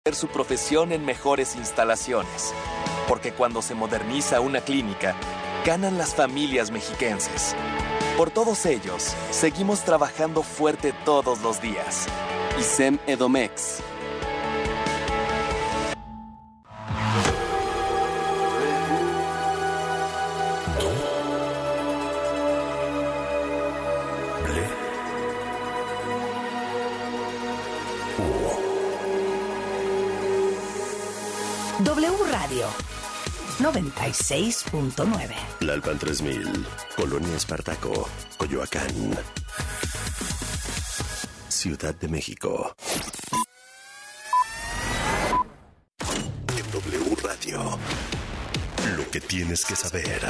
su profesión en mejores instalaciones. Porque cuando se moderniza una clínica, ganan las familias mexiquenses. Por todos ellos, seguimos trabajando fuerte todos los días. ISEM Edomex. W Radio 96.9. Lalpan 3000, Colonia Espartaco, Coyoacán, Ciudad de México. En W Radio, lo que tienes que saber.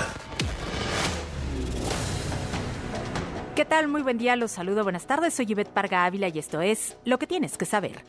¿Qué tal? Muy buen día, los saludo, buenas tardes, soy Ivette Parga Ávila y esto es Lo que tienes que saber.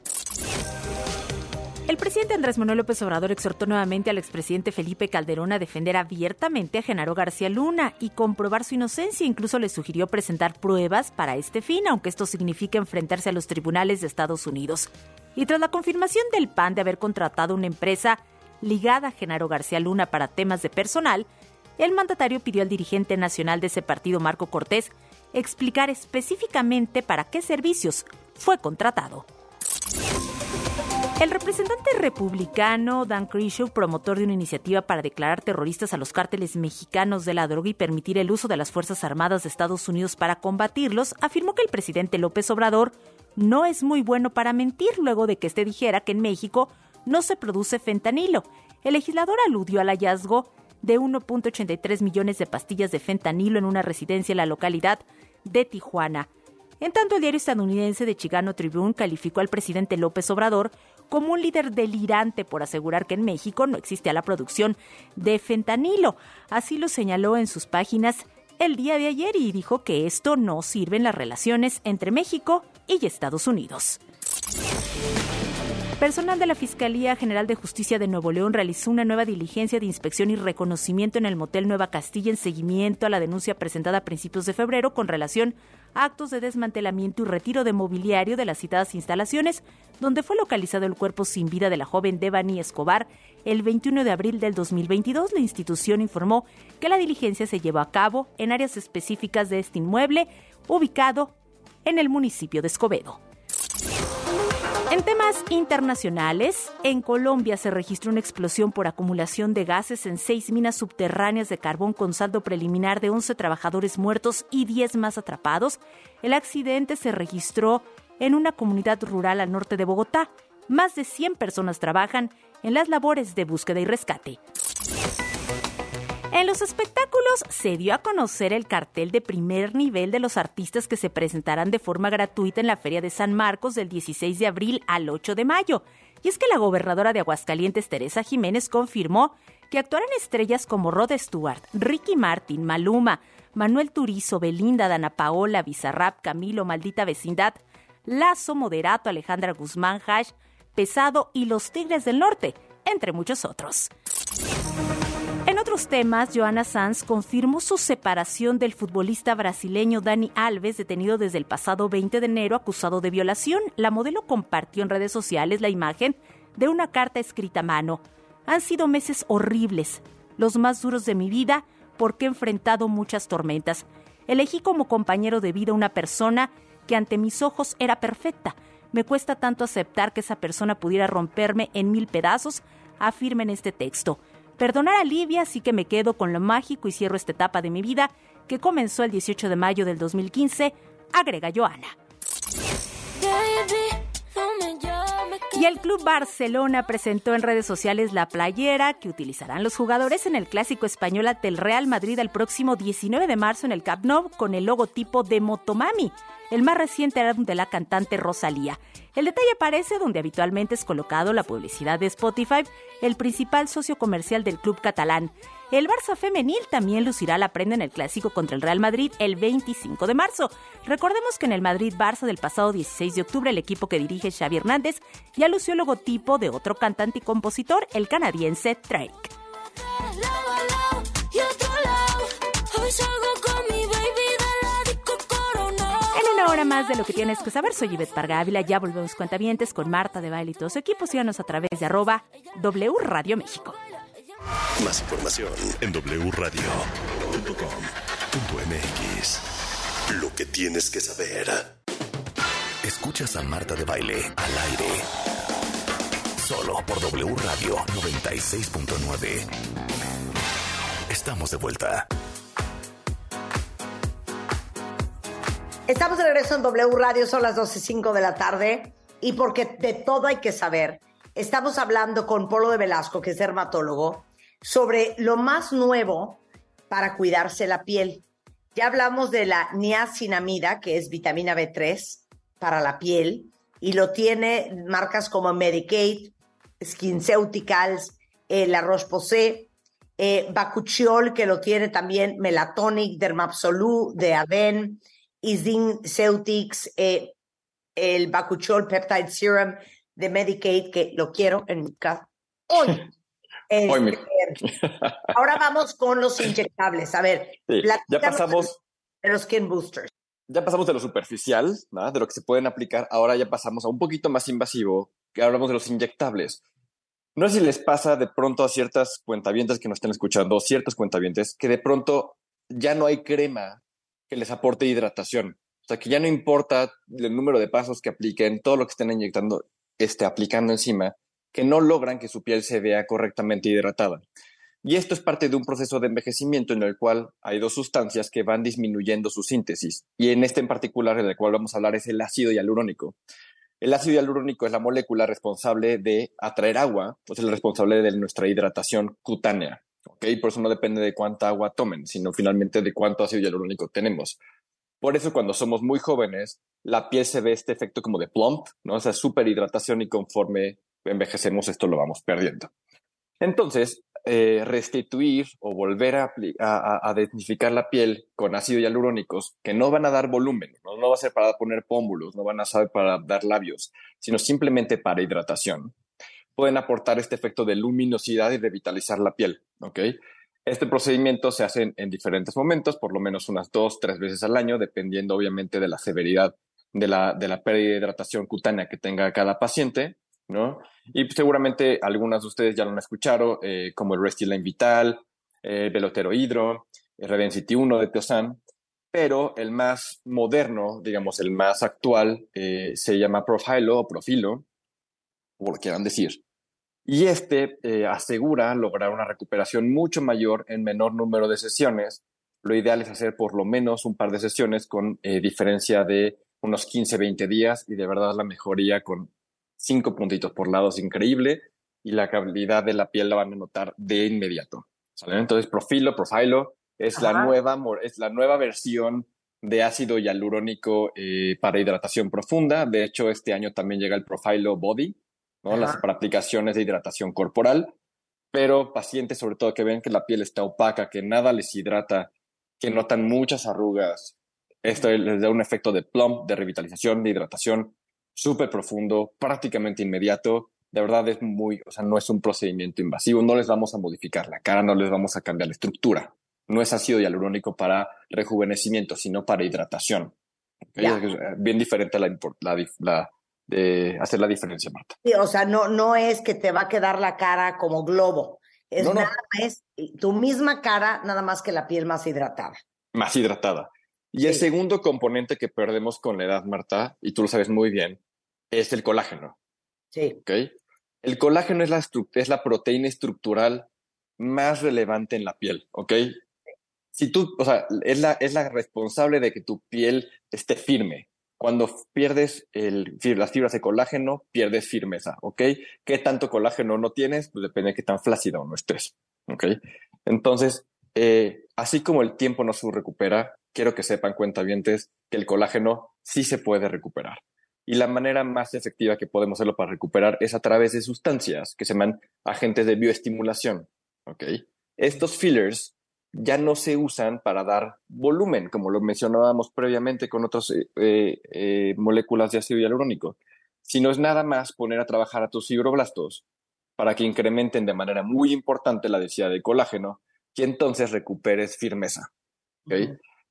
El presidente Andrés Manuel López Obrador exhortó nuevamente al expresidente Felipe Calderón a defender abiertamente a Genaro García Luna y comprobar su inocencia. Incluso le sugirió presentar pruebas para este fin, aunque esto significa enfrentarse a los tribunales de Estados Unidos. Y tras la confirmación del PAN de haber contratado una empresa ligada a Genaro García Luna para temas de personal, el mandatario pidió al dirigente nacional de ese partido, Marco Cortés, explicar específicamente para qué servicios fue contratado. El representante republicano Dan Crenshaw, promotor de una iniciativa para declarar terroristas a los cárteles mexicanos de la droga y permitir el uso de las Fuerzas Armadas de Estados Unidos para combatirlos, afirmó que el presidente López Obrador no es muy bueno para mentir luego de que éste dijera que en México no se produce fentanilo. El legislador aludió al hallazgo de 1.83 millones de pastillas de fentanilo en una residencia en la localidad de Tijuana. En tanto, el diario estadounidense The Chicano Tribune calificó al presidente López Obrador como un líder delirante por asegurar que en México no existe la producción de fentanilo. Así lo señaló en sus páginas el día de ayer y dijo que esto no sirve en las relaciones entre México y Estados Unidos. Personal de la Fiscalía General de Justicia de Nuevo León realizó una nueva diligencia de inspección y reconocimiento en el motel Nueva Castilla en seguimiento a la denuncia presentada a principios de febrero con relación a actos de desmantelamiento y retiro de mobiliario de las citadas instalaciones, donde fue localizado el cuerpo sin vida de la joven Devani Escobar el 21 de abril del 2022. La institución informó que la diligencia se llevó a cabo en áreas específicas de este inmueble, ubicado en el municipio de Escobedo. En temas internacionales, en Colombia se registró una explosión por acumulación de gases en 6 minas subterráneas de carbón con saldo preliminar de 11 trabajadores muertos y 10 más atrapados. El accidente se registró en una comunidad rural al norte de Bogotá. Más de 100 personas trabajan en las labores de búsqueda y rescate. En los espectáculos se dio a conocer el cartel de primer nivel de los artistas que se presentarán de forma gratuita en la Feria de San Marcos del 16 de abril al 8 de mayo. Y es que la gobernadora de Aguascalientes, Teresa Jiménez, confirmó que actuarán estrellas como Rod Stewart, Ricky Martin, Maluma, Manuel Turizo, Belinda, Dana Paola, Bizarrap, Camilo, Maldita Vecindad, Lazo, Moderato, Alejandra Guzmán, Hash, Pesado y Los Tigres del Norte, entre muchos otros. En otros temas, Johanna Sanz confirmó su separación del futbolista brasileño Dani Alves, detenido desde el pasado 20 de enero acusado de violación. La modelo compartió en redes sociales la imagen de una carta escrita a mano. Han sido meses horribles, los más duros de mi vida, porque he enfrentado muchas tormentas. Elegí como compañero de vida una persona que ante mis ojos era perfecta. Me cuesta tanto aceptar que esa persona pudiera romperme en 1000 pedazos, afirma en este texto. Perdonar alivia, así que me quedo con lo mágico y cierro esta etapa de mi vida que comenzó el 18 de mayo del 2015, agrega Johanna. Y el Club Barcelona presentó en redes sociales la playera que utilizarán los jugadores en el clásico español ante el Real Madrid el próximo 19 de marzo en el Camp Nou con el logotipo de Motomami, el más reciente álbum de la cantante Rosalía. El detalle aparece donde habitualmente es colocado la publicidad de Spotify, el principal socio comercial del club catalán. El Barça femenil también lucirá la prenda en el clásico contra el Real Madrid el 25 de marzo. Recordemos que en el Madrid-Barça del pasado 16 de octubre el equipo que dirige Xavi Hernández ya lució el logotipo de otro cantante y compositor, el canadiense Drake. En una hora más de Lo que tienes que saber. Soy Ivette Parga Ávila. Ya volvemos cuentavientes con Marta de Baile y todo su equipo. Síganos a través de @W Radio México. Más información en wradio.com.mx. Lo que tienes que saber. Escuchas a Marta de Baile al aire. Solo por W Radio 96.9. Estamos de vuelta. Estamos de regreso en W Radio, son las 12:05 de la tarde y porque de todo hay que saber, estamos hablando con Polo de Velasco, que es dermatólogo, sobre lo más nuevo para cuidarse la piel. Ya hablamos de la niacinamida, que es vitamina B3 para la piel, y lo tiene marcas como Medik8, SkinCeuticals, La Roche-Posay, Bakuchiol, que lo tiene también Melatonic, Dermabsolú, de Aven, SkinCeutics, el Bakuchiol Peptide Serum de Medik8, que lo quiero en mi casa. Hoy. Ahora vamos con los inyectables. A ver, sí, ya pasamos de los skin boosters. Ya pasamos de lo superficial, ¿no? De lo que se pueden aplicar. Ahora ya pasamos a un poquito más invasivo, que hablamos de los inyectables. No sé si les pasa de pronto a ciertas cuentavientes que nos estén escuchando, ciertos cuentavientes, que de pronto ya no hay crema que les aporte hidratación. O sea, que ya no importa el número de pasos que apliquen, todo lo que estén inyectando, aplicando encima, que no logran que su piel se vea correctamente hidratada. Y esto es parte de un proceso de envejecimiento en el cual hay dos sustancias que van disminuyendo su síntesis. Y en este en particular, en el cual vamos a hablar, es el ácido hialurónico. El ácido hialurónico es la molécula responsable de atraer agua, pues es el responsable de nuestra hidratación cutánea. ¿Okay? Por eso no depende de cuánta agua tomen, sino finalmente de cuánto ácido hialurónico tenemos. Por eso cuando somos muy jóvenes, la piel se ve este efecto como de plump, ¿no? O sea, súper hidratación, y conforme envejecemos esto lo vamos perdiendo. Entonces, restituir o volver a densificar la piel con ácido hialurónicos que no van a dar volumen, no va a ser para poner pómulos, no van a ser para dar labios, sino simplemente para hidratación. Pueden aportar este efecto de luminosidad y revitalizar la piel, ¿ok? Este procedimiento se hace en diferentes momentos, por lo menos unas 2-3 veces al año, dependiendo obviamente de la severidad de la pérdida de hidratación cutánea que tenga cada paciente, ¿no? Y seguramente algunas de ustedes ya lo han escuchado, como el Restylane Vital, Velotero Hydro, el Redensity 1 de Teosan, pero el más moderno, digamos, el más actual, se llama Profhilo o Profilo, como lo quieran decir. Y asegura lograr una recuperación mucho mayor en menor número de sesiones. Lo ideal es hacer por lo menos un par de sesiones con diferencia de unos 15-20 días, y de verdad la mejoría con 5 puntitos por lado es increíble, y la calidad de la piel la van a notar de inmediato, ¿sale? Entonces Profilo es la nueva versión de ácido hialurónico para hidratación profunda. De hecho, este año también llega el Profilo Body, ¿no? Para aplicaciones de hidratación corporal, pero pacientes sobre todo que ven que la piel está opaca, que nada les hidrata, que notan muchas arrugas, esto les da un efecto de plump, de revitalización, de hidratación súper profundo, prácticamente inmediato. De verdad no es un procedimiento invasivo, no les vamos a modificar la cara, no les vamos a cambiar la estructura. No es ácido hialurónico para rejuvenecimiento, sino para hidratación. ¿Okay? Es bien diferente de hacer la diferencia, Marta. Sí, o sea, no es que te va a quedar la cara como globo. Es tu misma cara, nada más que la piel más hidratada. Más hidratada. Y el segundo componente que perdemos con la edad, Marta, y tú lo sabes muy bien, es el colágeno. Sí. ¿Okay? El colágeno es la proteína estructural más relevante en la piel, ¿ok? Es la responsable de que tu piel esté firme. Cuando pierdes las fibras de colágeno, pierdes firmeza, ¿ok? ¿Qué tanto colágeno no tienes? Pues depende de qué tan flácida o no estés, ¿ok? Entonces, así como el tiempo no se recupera, quiero que sepan, cuentavientes, que el colágeno sí se puede recuperar. Y la manera más efectiva que podemos hacerlo para recuperar es a través de sustancias que se llaman agentes de bioestimulación, ¿ok? Estos fillers ya no se usan para dar volumen, como lo mencionábamos previamente con otras moléculas de ácido hialurónico, sino es nada más poner a trabajar a tus fibroblastos para que incrementen de manera muy importante la densidad de colágeno y entonces recuperes firmeza. ¿Okay?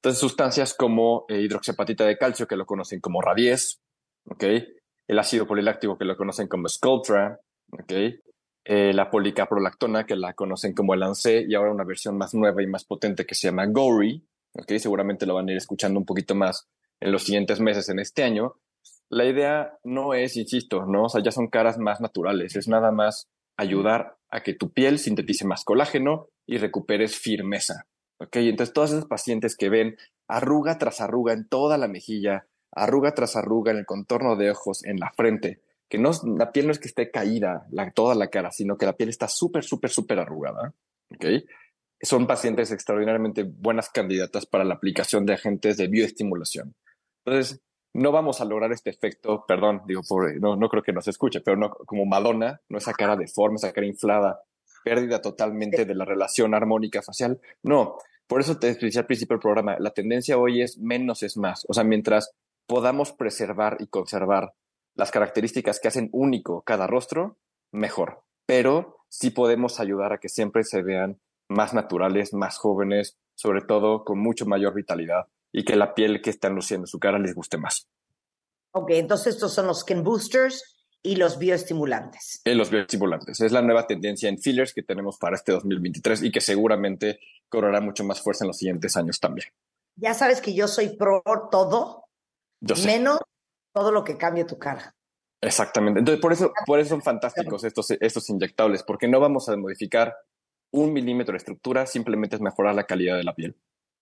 Entonces, sustancias como hidroxiapatita de calcio, que lo conocen como Radies, ¿ok? El ácido poliláctico, que lo conocen como Sculptra, ¿ok? La policaprolactona, que la conocen como Elancé, y ahora una versión más nueva y más potente que se llama Gori, ¿ok? Seguramente lo van a ir escuchando un poquito más en los siguientes meses en este año. La idea no es, insisto, ¿no? O sea, ya son caras más naturales, es nada más ayudar a que tu piel sintetice más colágeno y recuperes firmeza, ¿ok? Entonces, todos esos pacientes que ven arruga tras arruga en toda la mejilla, arruga tras arruga en el contorno de ojos, en la frente, que no, la piel no es que esté caída toda la cara, sino que la piel está súper, súper, súper arrugada, ¿ok? Son pacientes extraordinariamente buenas candidatas para la aplicación de agentes de bioestimulación. Entonces, no vamos a lograr este efecto, perdón, digo, no creo que nos escuche, pero no, como Madonna, no esa cara deforme, esa cara inflada, pérdida totalmente de la relación armónica facial. No, por eso te decía al principio del programa, la tendencia hoy es menos es más. O sea, mientras podamos preservar y conservar las características que hacen único cada rostro, mejor. Pero sí podemos ayudar a que siempre se vean más naturales, más jóvenes, sobre todo con mucho mayor vitalidad y que la piel que están luciendo en su cara les guste más. Ok, entonces estos son los skin boosters y los bioestimulantes. Los bioestimulantes. Es la nueva tendencia en fillers que tenemos para este 2023 y que seguramente cobrará mucho más fuerza en los siguientes años también. Ya sabes que yo soy pro todo, Yo sé. menos todo lo que cambie tu cara. Exactamente. Entonces, por eso son fantásticos estos inyectables, porque no vamos a modificar 1 milímetro de estructura, simplemente es mejorar la calidad de la piel.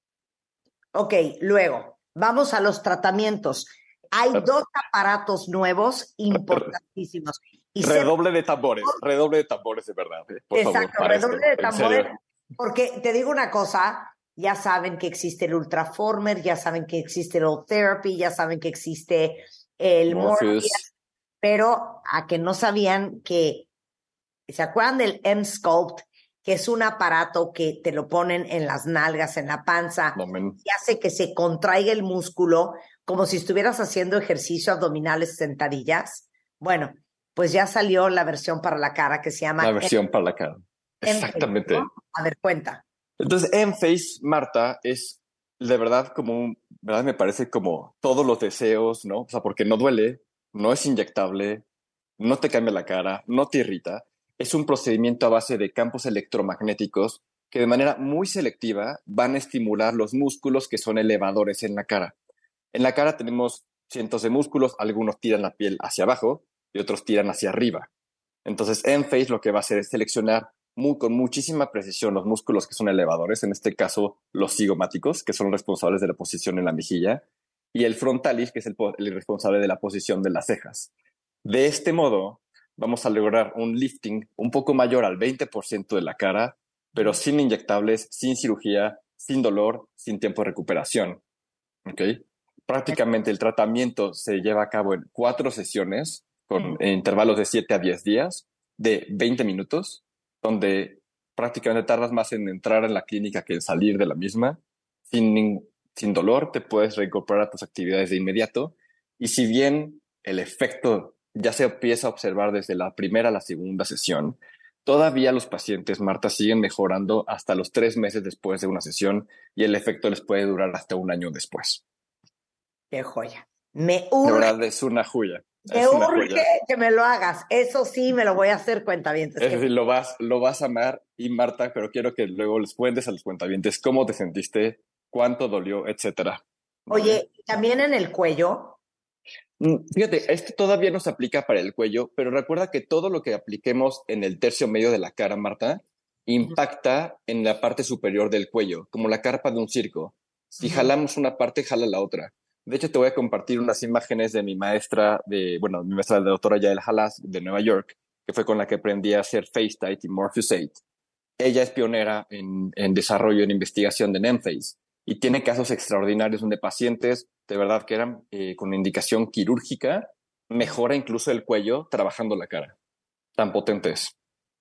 Ok, luego, vamos a los tratamientos. Hay 2 aparatos nuevos importantísimos. Y redoble de tambores de verdad. Por exacto, favor, redoble de tambores. Porque te digo una cosa, ya saben que existe el Ultraformer, ya saben que existe el Old Therapy, ya saben que existe el Morpheus, pero a que no sabían que, ¿se acuerdan del M-Sculpt? Que es un aparato que te lo ponen en las nalgas, en la panza, y hace que se contraiga el músculo como si estuvieras haciendo ejercicio abdominales sentadillas. Bueno, pues ya salió la versión para la cara que se llama... La versión para la cara. Exactamente. ¿No? A ver, cuenta. Entonces, M-Face, Marta, es de verdad ¿verdad? Me parece como todos los deseos, ¿no? O sea, porque no duele, no es inyectable, no te cambia la cara, no te irrita. Es un procedimiento a base de campos electromagnéticos que de manera muy selectiva van a estimular los músculos que son elevadores en la cara. En la cara tenemos cientos de músculos, algunos tiran la piel hacia abajo y otros tiran hacia arriba. Entonces, M-Face lo que va a hacer es seleccionar con muchísima precisión los músculos que son elevadores, en este caso los cigomáticos, que son responsables de la posición en la mejilla, y el frontalis, que es el responsable de la posición de las cejas. De este modo, vamos a lograr un lifting un poco mayor al 20% de la cara, pero sin inyectables, sin cirugía, sin dolor, sin tiempo de recuperación. ¿Okay? Prácticamente el tratamiento se lleva a cabo en 4 sesiones, con intervalos de 7 a 10 días, de 20 minutos, donde prácticamente tardas más en entrar en la clínica que en salir de la misma. Sin dolor, te puedes reincorporar a tus actividades de inmediato. Y si bien el efecto ya se empieza a observar desde la primera a la segunda sesión, todavía los pacientes, Marta, siguen mejorando hasta los 3 meses después de una sesión y el efecto les puede durar hasta 1 año después. ¡Qué joya! Me urge. De verdad, es una joya. Me urge que me lo hagas. Eso sí, me lo voy a hacer, cuentavientes. Es decir, lo vas a amar. Y Marta, pero quiero que luego les cuentes a los cuentavientes cómo te sentiste, cuánto dolió, etcétera. Oye, ¿también en el cuello? Fíjate, esto todavía no se aplica para el cuello, pero recuerda que todo lo que apliquemos en el tercio medio de la cara, Marta, impacta en la parte superior del cuello, como la carpa de un circo. Si jalamos una parte, jala la otra. De hecho, te voy a compartir unas imágenes de mi maestra, mi maestra la doctora Yael Halas de Nueva York, que fue con la que aprendí a hacer FaceTite y Morpheus 8. Ella es pionera en desarrollo, en investigación de M-Face y tiene casos extraordinarios donde pacientes, de verdad que eran con indicación quirúrgica, mejora incluso el cuello trabajando la cara. Tan potente es.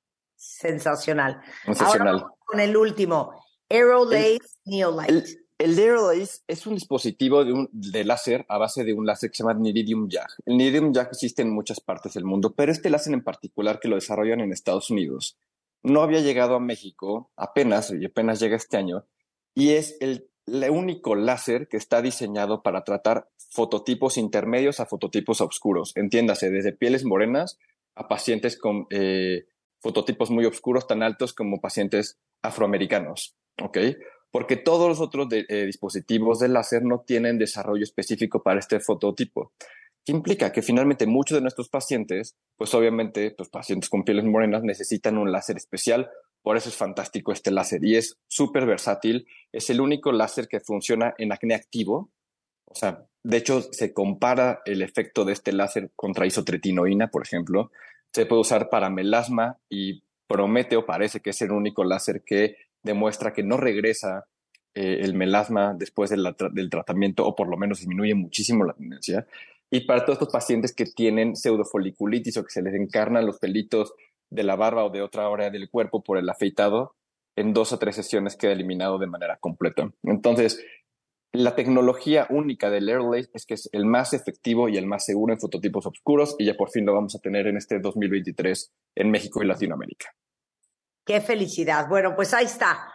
Sensacional. Sensacional. Ahora vamos con el último, Aerolase Neolite. El Aerolase es un dispositivo de láser a base de un láser que se llama Niridium YAG. El Niridium YAG existe en muchas partes del mundo, pero este láser en particular que lo desarrollan en Estados Unidos no había llegado a México apenas llega este año y es el único láser que está diseñado para tratar fototipos intermedios a fototipos oscuros. Entiéndase, desde pieles morenas a pacientes con fototipos muy oscuros, tan altos como pacientes afroamericanos, ¿ok? Porque todos los otros dispositivos de láser no tienen desarrollo específico para este fototipo. ¿Qué implica? Que finalmente muchos de nuestros pacientes, pues obviamente, pues pacientes con pieles morenas necesitan un láser especial. Por eso es fantástico este láser y es súper versátil. Es el único láser que funciona en acné activo. O sea, de hecho, se compara el efecto de este láser contra isotretinoína, por ejemplo. Se puede usar para melasma y promete o parece que es el único láser que demuestra que no regresa el melasma después del tratamiento, o por lo menos disminuye muchísimo la tendencia. Y para todos estos pacientes que tienen pseudofoliculitis o que se les encarnan los pelitos de la barba o de otra área del cuerpo por el afeitado, en 2 o 3 sesiones queda eliminado de manera completa. Entonces, la tecnología única del Airlace es que es el más efectivo y el más seguro en fototipos oscuros, y ya por fin lo vamos a tener en este 2023 en México y Latinoamérica. ¡Qué felicidad! Bueno, pues ahí está.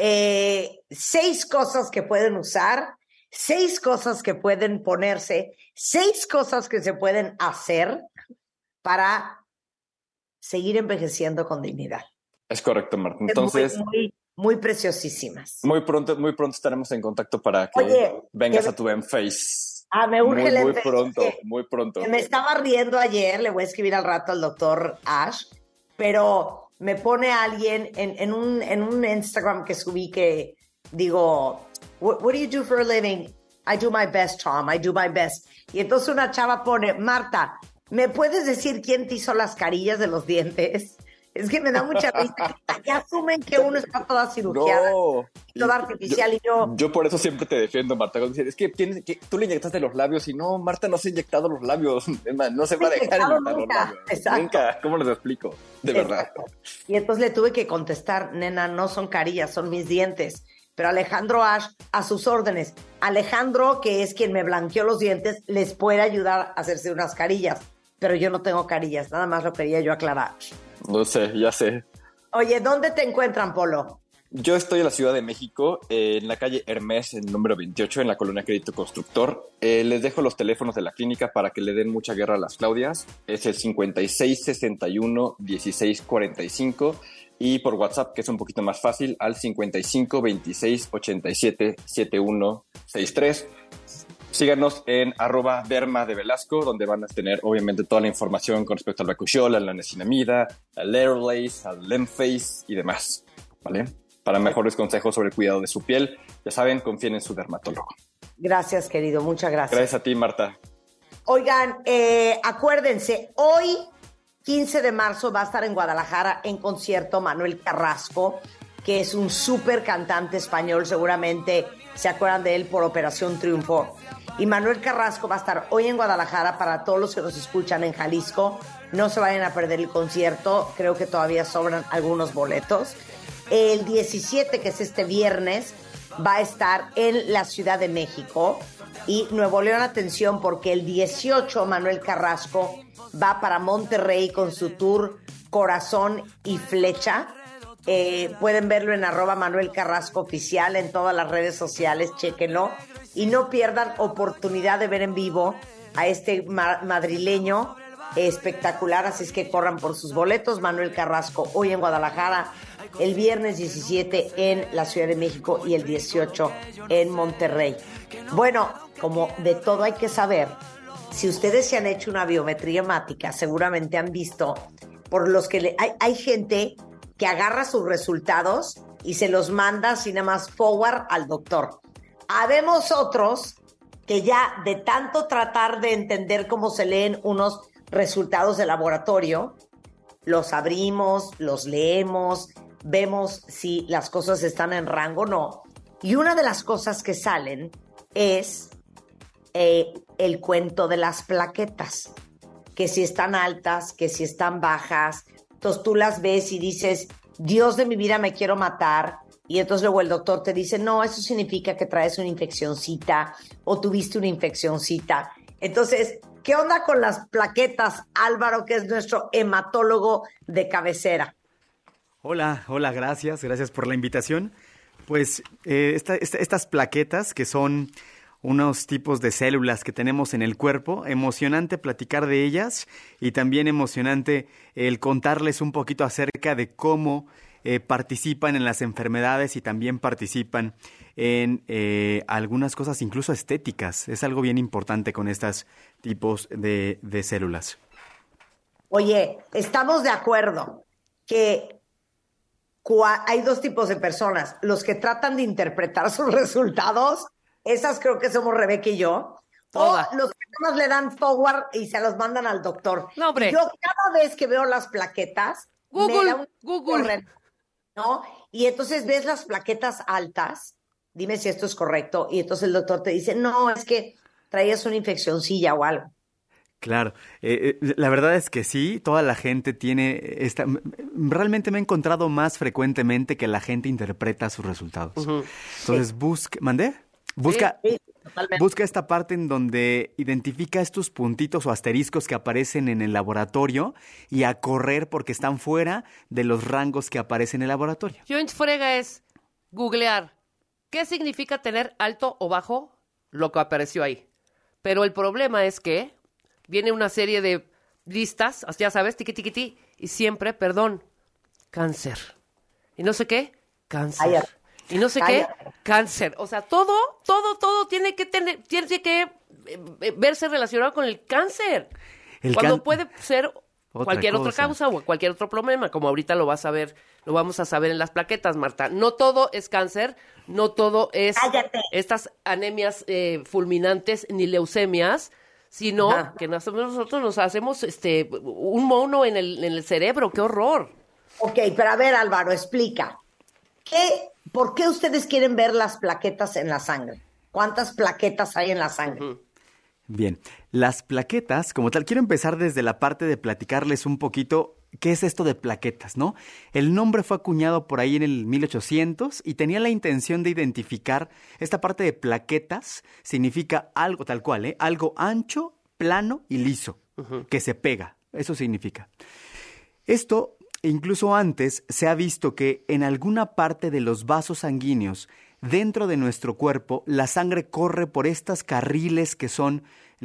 6 cosas que pueden usar, 6 cosas que pueden ponerse, 6 cosas que se pueden hacer para seguir envejeciendo con dignidad. Es correcto, Marta. Entonces, muy preciosísimas. Muy pronto estaremos en contacto para que vengas a tu Emface. Me urge el Emface. Muy pronto. Me estaba riendo ayer, le voy a escribir al rato al doctor Ash, pero me pone alguien en un Instagram que subí que digo, what do you do for a living? I do my best, Tom, I do my best. Y entonces una chava pone, Marta, ¿me puedes decir quién te hizo las carillas de los dientes? Es que me da mucha risa. Ya asumen que uno está toda cirugiada, toda artificial, y yo... Yo por eso siempre te defiendo, Marta. Es que tú le inyectaste los labios y no, Marta no se ha inyectado los labios. Es más, no se va a dejar inyectar los labios. Exacto. Nunca. ¿Cómo les explico? De verdad. Y entonces le tuve que contestar, nena, no son carillas, son mis dientes. Pero Alejandro Ash, a sus órdenes. Alejandro, que es quien me blanqueó los dientes, les puede ayudar a hacerse unas carillas. Pero yo no tengo carillas, nada más lo quería yo aclarar. No sé, ya sé. Oye, ¿dónde te encuentran, Polo? Yo estoy en la Ciudad de México, en la calle Hermes, en el número 28, en la colonia Crédito Constructor. Les dejo los teléfonos de la clínica para que le den mucha guerra a las Claudias. Es el 5661-1645 y por WhatsApp, que es un poquito más fácil, al 5526877163. Síganos en @derma de Velasco, donde van a tener obviamente toda la información con respecto al Bacuchiol, a la niacinamida, al Airlace, al Emface y demás, ¿vale? Para mejores consejos sobre el cuidado de su piel, ya saben, confíen en su dermatólogo. Gracias, querido, muchas gracias. Gracias a ti, Marta. Oigan, acuérdense, hoy, 15 de marzo, va a estar en Guadalajara en concierto Manuel Carrasco, que es un súper cantante español, seguramente se acuerdan de él por Operación Triunfo. Y Manuel Carrasco va a estar hoy en Guadalajara para todos los que nos escuchan en Jalisco. No se vayan a perder el concierto, creo que todavía sobran algunos boletos. El 17, que es este viernes, va a estar en la Ciudad de México. Y Nuevo León, atención, porque el 18 Manuel Carrasco va para Monterrey con su tour Corazón y Flecha. Pueden verlo en @Manuel Carrasco Oficial en todas las redes sociales, chéquenlo. Y no pierdan oportunidad de ver en vivo a este madrileño espectacular, así es que corran por sus boletos. Manuel Carrasco hoy en Guadalajara, el viernes 17 en la Ciudad de México y el 18 en Monterrey. Bueno, como de todo hay que saber, si ustedes se han hecho una biometría hemática, seguramente han visto por los que hay gente que agarra sus resultados y se los manda así nada más forward al doctor. Habemos otros que ya de tanto tratar de entender cómo se leen unos resultados de laboratorio, los abrimos, los leemos, vemos si las cosas están en rango o no. Y una de las cosas que salen es el cuento de las plaquetas, que si están altas, que si están bajas. Entonces tú las ves y dices, Dios de mi vida, me quiero matar. Y entonces luego el doctor te dice, no, eso significa que traes una infeccioncita o tuviste una infeccioncita. Entonces, ¿qué onda con las plaquetas, Álvaro, que es nuestro hematólogo de cabecera? Hola, gracias por la invitación. Pues estas plaquetas, que son unos tipos de células que tenemos en el cuerpo, emocionante platicar de ellas y también emocionante el contarles un poquito acerca de cómo participan en las enfermedades y también participan en algunas cosas incluso estéticas. Es algo bien importante con estos tipos de células. Oye, estamos de acuerdo que hay dos tipos de personas, los que tratan de interpretar sus resultados, esas creo que somos Rebeca y yo, Toda. o los que nada más le dan forward y se los mandan al doctor. No, hombre. Y yo cada vez que veo las plaquetas, me da un Google. horrendo, ¿no? Y entonces ves las plaquetas altas, dime si esto es correcto, y entonces el doctor te dice, no, es que traías una infeccioncilla o algo. Claro, la verdad es que sí, toda la gente tiene realmente me he encontrado más frecuentemente que la gente interpreta sus resultados. Ujú. Entonces, busca esta parte en donde identifica estos puntitos o asteriscos que aparecen en el laboratorio y a correr porque están fuera de los rangos que aparecen en el laboratorio. Yo en frega es googlear. ¿Qué significa tener alto o bajo? Lo que apareció ahí. Pero el problema es que viene una serie de listas, ya sabes, tiqui, y siempre, cáncer. ¿Y no sé qué? Cáncer. Cállate. ¿Y no sé Cállate. qué? Cáncer. O sea, todo tiene que verse relacionado con el cáncer. Cuando puede ser cualquier otra causa o cualquier otro problema, como ahorita lo vamos a saber en las plaquetas, Marta. No todo es cáncer, no todo es Cállate. estas anemias fulminantes ni leucemias, sino Ajá. que nosotros nos hacemos un mono en el cerebro. ¡Qué horror! Ok, pero a ver, Álvaro, explica. ¿Por qué ustedes quieren ver las plaquetas en la sangre? ¿Cuántas plaquetas hay en la sangre? Ujú. Bien, las plaquetas, como tal, quiero empezar desde la parte de platicarles un poquito qué es esto de plaquetas, ¿no? El nombre fue acuñado por ahí en el 1800 y tenía la intención de identificar esta parte de plaquetas, significa algo tal cual, ¿eh? Algo ancho, plano y liso, que se pega, eso significa. Esto, incluso antes, se ha visto que en alguna parte de los vasos sanguíneos dentro de nuestro cuerpo, la sangre corre por estos carriles que son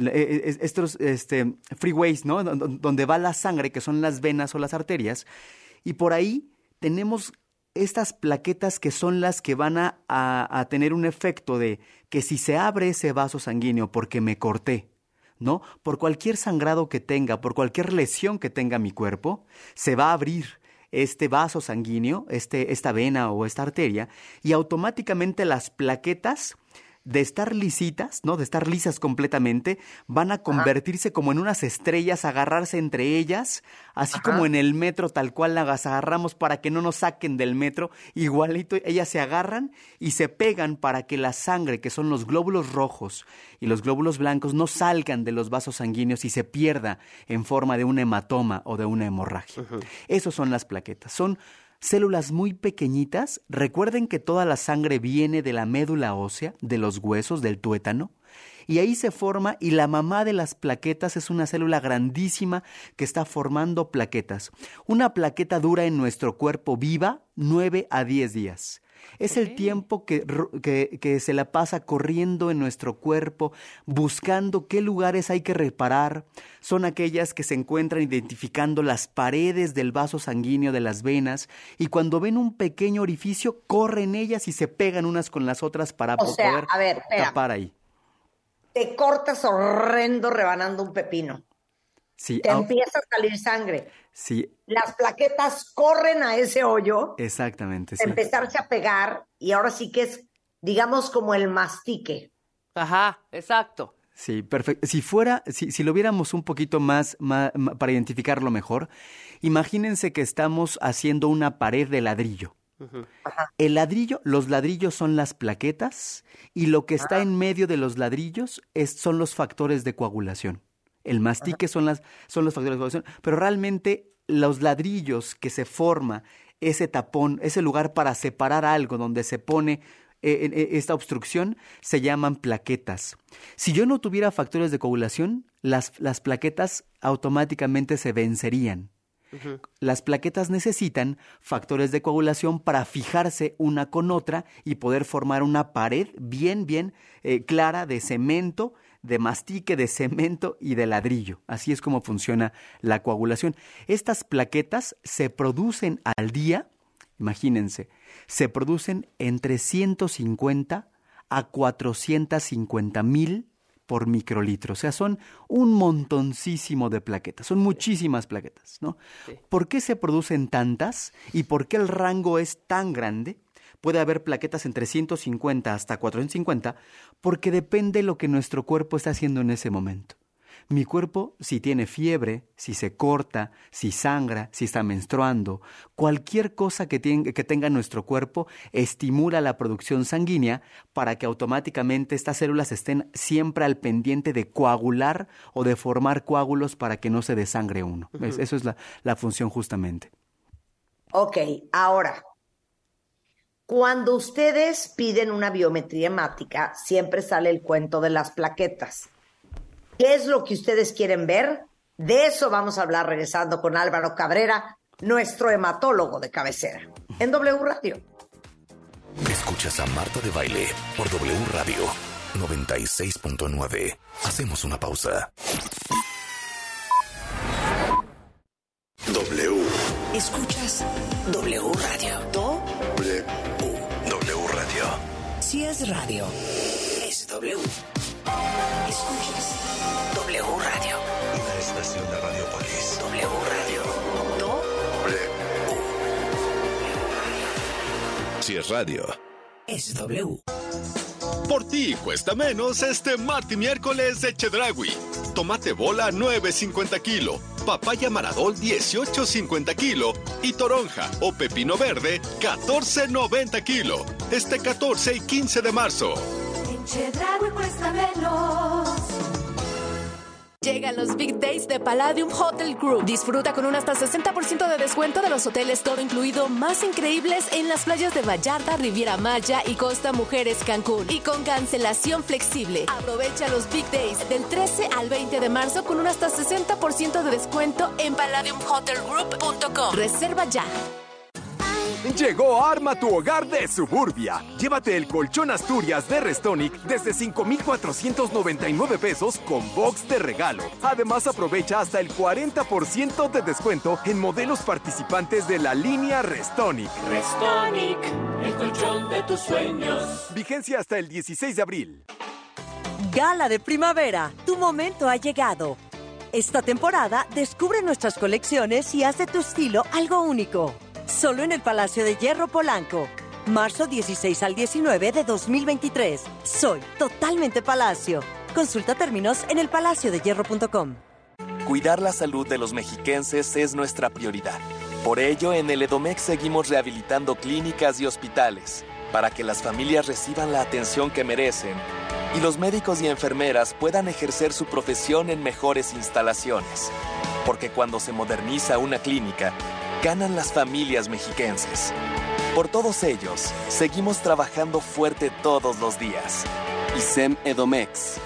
estos freeways, ¿no? Donde va la sangre, que son las venas o las arterias, y por ahí tenemos estas plaquetas que son las que van a tener un efecto de que si se abre ese vaso sanguíneo porque me corté, ¿no? Por cualquier sangrado que tenga, por cualquier lesión que tenga mi cuerpo, se va a abrir este vaso sanguíneo, esta vena o esta arteria, y automáticamente las plaquetas, de estar lisitas, ¿no? De estar lisas completamente, van a convertirse como en unas estrellas, agarrarse entre ellas, así como en el metro, tal cual las agarramos para que no nos saquen del metro, igualito, ellas se agarran y se pegan para que la sangre, que son los glóbulos rojos y los glóbulos blancos, no salgan de los vasos sanguíneos y se pierda en forma de un hematoma o de una hemorragia. Esos son las plaquetas, son células muy pequeñitas. Recuerden que toda la sangre viene de la médula ósea, de los huesos, del tuétano, y ahí se forma, y la mamá de las plaquetas es una célula grandísima que está formando plaquetas. Una plaqueta dura en nuestro cuerpo viva 9 a 10 días. Es el tiempo que se la pasa corriendo en nuestro cuerpo, buscando qué lugares hay que reparar. Son aquellas que se encuentran identificando las paredes del vaso sanguíneo de las venas, y cuando ven un pequeño orificio, corren ellas y se pegan unas con las otras para poder tapar ahí. Te cortas horrendo rebanando un pepino. Sí, Te empieza a salir sangre. Sí. Las plaquetas corren a ese hoyo. Exactamente, sí. Empezarse a pegar, y ahora sí que es, digamos, como el mastique. Ajá, exacto. Sí, perfecto. Si lo viéramos un poquito más para identificarlo mejor, imagínense que estamos haciendo una pared de ladrillo. Los ladrillos son las plaquetas, y lo que está en medio de los ladrillos son los factores de coagulación. El mastique son los factores de coagulación, pero realmente los ladrillos que se forma, ese tapón, ese lugar para separar algo donde se pone esta obstrucción, se llaman plaquetas. Si yo no tuviera factores de coagulación, las plaquetas automáticamente se vencerían. Las plaquetas necesitan factores de coagulación para fijarse una con otra y poder formar una pared bien clara de cemento, de mastique, de cemento y de ladrillo. Así es como funciona la coagulación. Estas plaquetas se producen al día, imagínense, se producen entre 150 a 450,000 por microlitro. O sea, son un montoncísimo de plaquetas. Son muchísimas plaquetas, ¿no? Sí. ¿Por qué se producen tantas y por qué el rango es tan grande? Puede haber plaquetas entre 150 hasta 450 porque depende de lo que nuestro cuerpo está haciendo en ese momento. Mi cuerpo, si tiene fiebre, si se corta, si sangra, si está menstruando, cualquier cosa que tenga nuestro cuerpo estimula la producción sanguínea para que automáticamente estas células estén siempre al pendiente de coagular o de formar coágulos para que no se desangre uno. Eso es la función justamente. Ok, ahora, cuando ustedes piden una biometría hemática, siempre sale el cuento de las plaquetas. ¿Qué es lo que ustedes quieren ver? De eso vamos a hablar regresando con Álvaro Cabrera, nuestro hematólogo de cabecera, en W Radio. Escuchas a Marta de Baile por W Radio 96.9. Hacemos una pausa. W. Escuchas W Radio. W Radio. Si es radio, es W. Escuchas W Radio. Una estación de Radiopolis. W Radio. Si es radio, es W. Por ti cuesta menos este martes y miércoles de Chedraui. Tomate bola 9.50 kilo, papaya maradol 18.50 kilo y toronja o pepino verde 14.90 kilo. Este 14 y 15 de marzo. En Chedraui cuesta menos. Llegan los Big Days de Palladium Hotel Group. Disfruta con un hasta 60% de descuento de los hoteles todo incluido más increíbles en las playas de Vallarta, Riviera Maya y Costa Mujeres Cancún. Y con cancelación flexible. Aprovecha los Big Days del 13 al 20 de marzo con un hasta 60% de descuento en palladiumhotelgroup.com. Reserva ya. Llegó Arma tu Hogar de Suburbia. Llévate el colchón Asturias de Restonic desde 5,499 pesos con box de regalo. Además, aprovecha hasta el 40% de descuento en modelos participantes de la línea Restonic. Restonic, el colchón de tus sueños. Vigencia hasta el 16 de abril. Gala de primavera, tu momento ha llegado. Esta temporada descubre nuestras colecciones y haz de tu estilo algo único. Solo en el Palacio de Hierro Polanco. Marzo 16 al 19 de 2023. Soy totalmente Palacio. Consulta términos en elpalaciodehierro.com. Cuidar la salud de los mexiquenses es nuestra prioridad. Por ello, en el Edomex seguimos rehabilitando clínicas y hospitales para que las familias reciban la atención que merecen y los médicos y enfermeras puedan ejercer su profesión en mejores instalaciones. Porque cuando se moderniza una clínica, ganan las familias mexiquenses. Por todos ellos, seguimos trabajando fuerte todos los días. ISEM Edomex.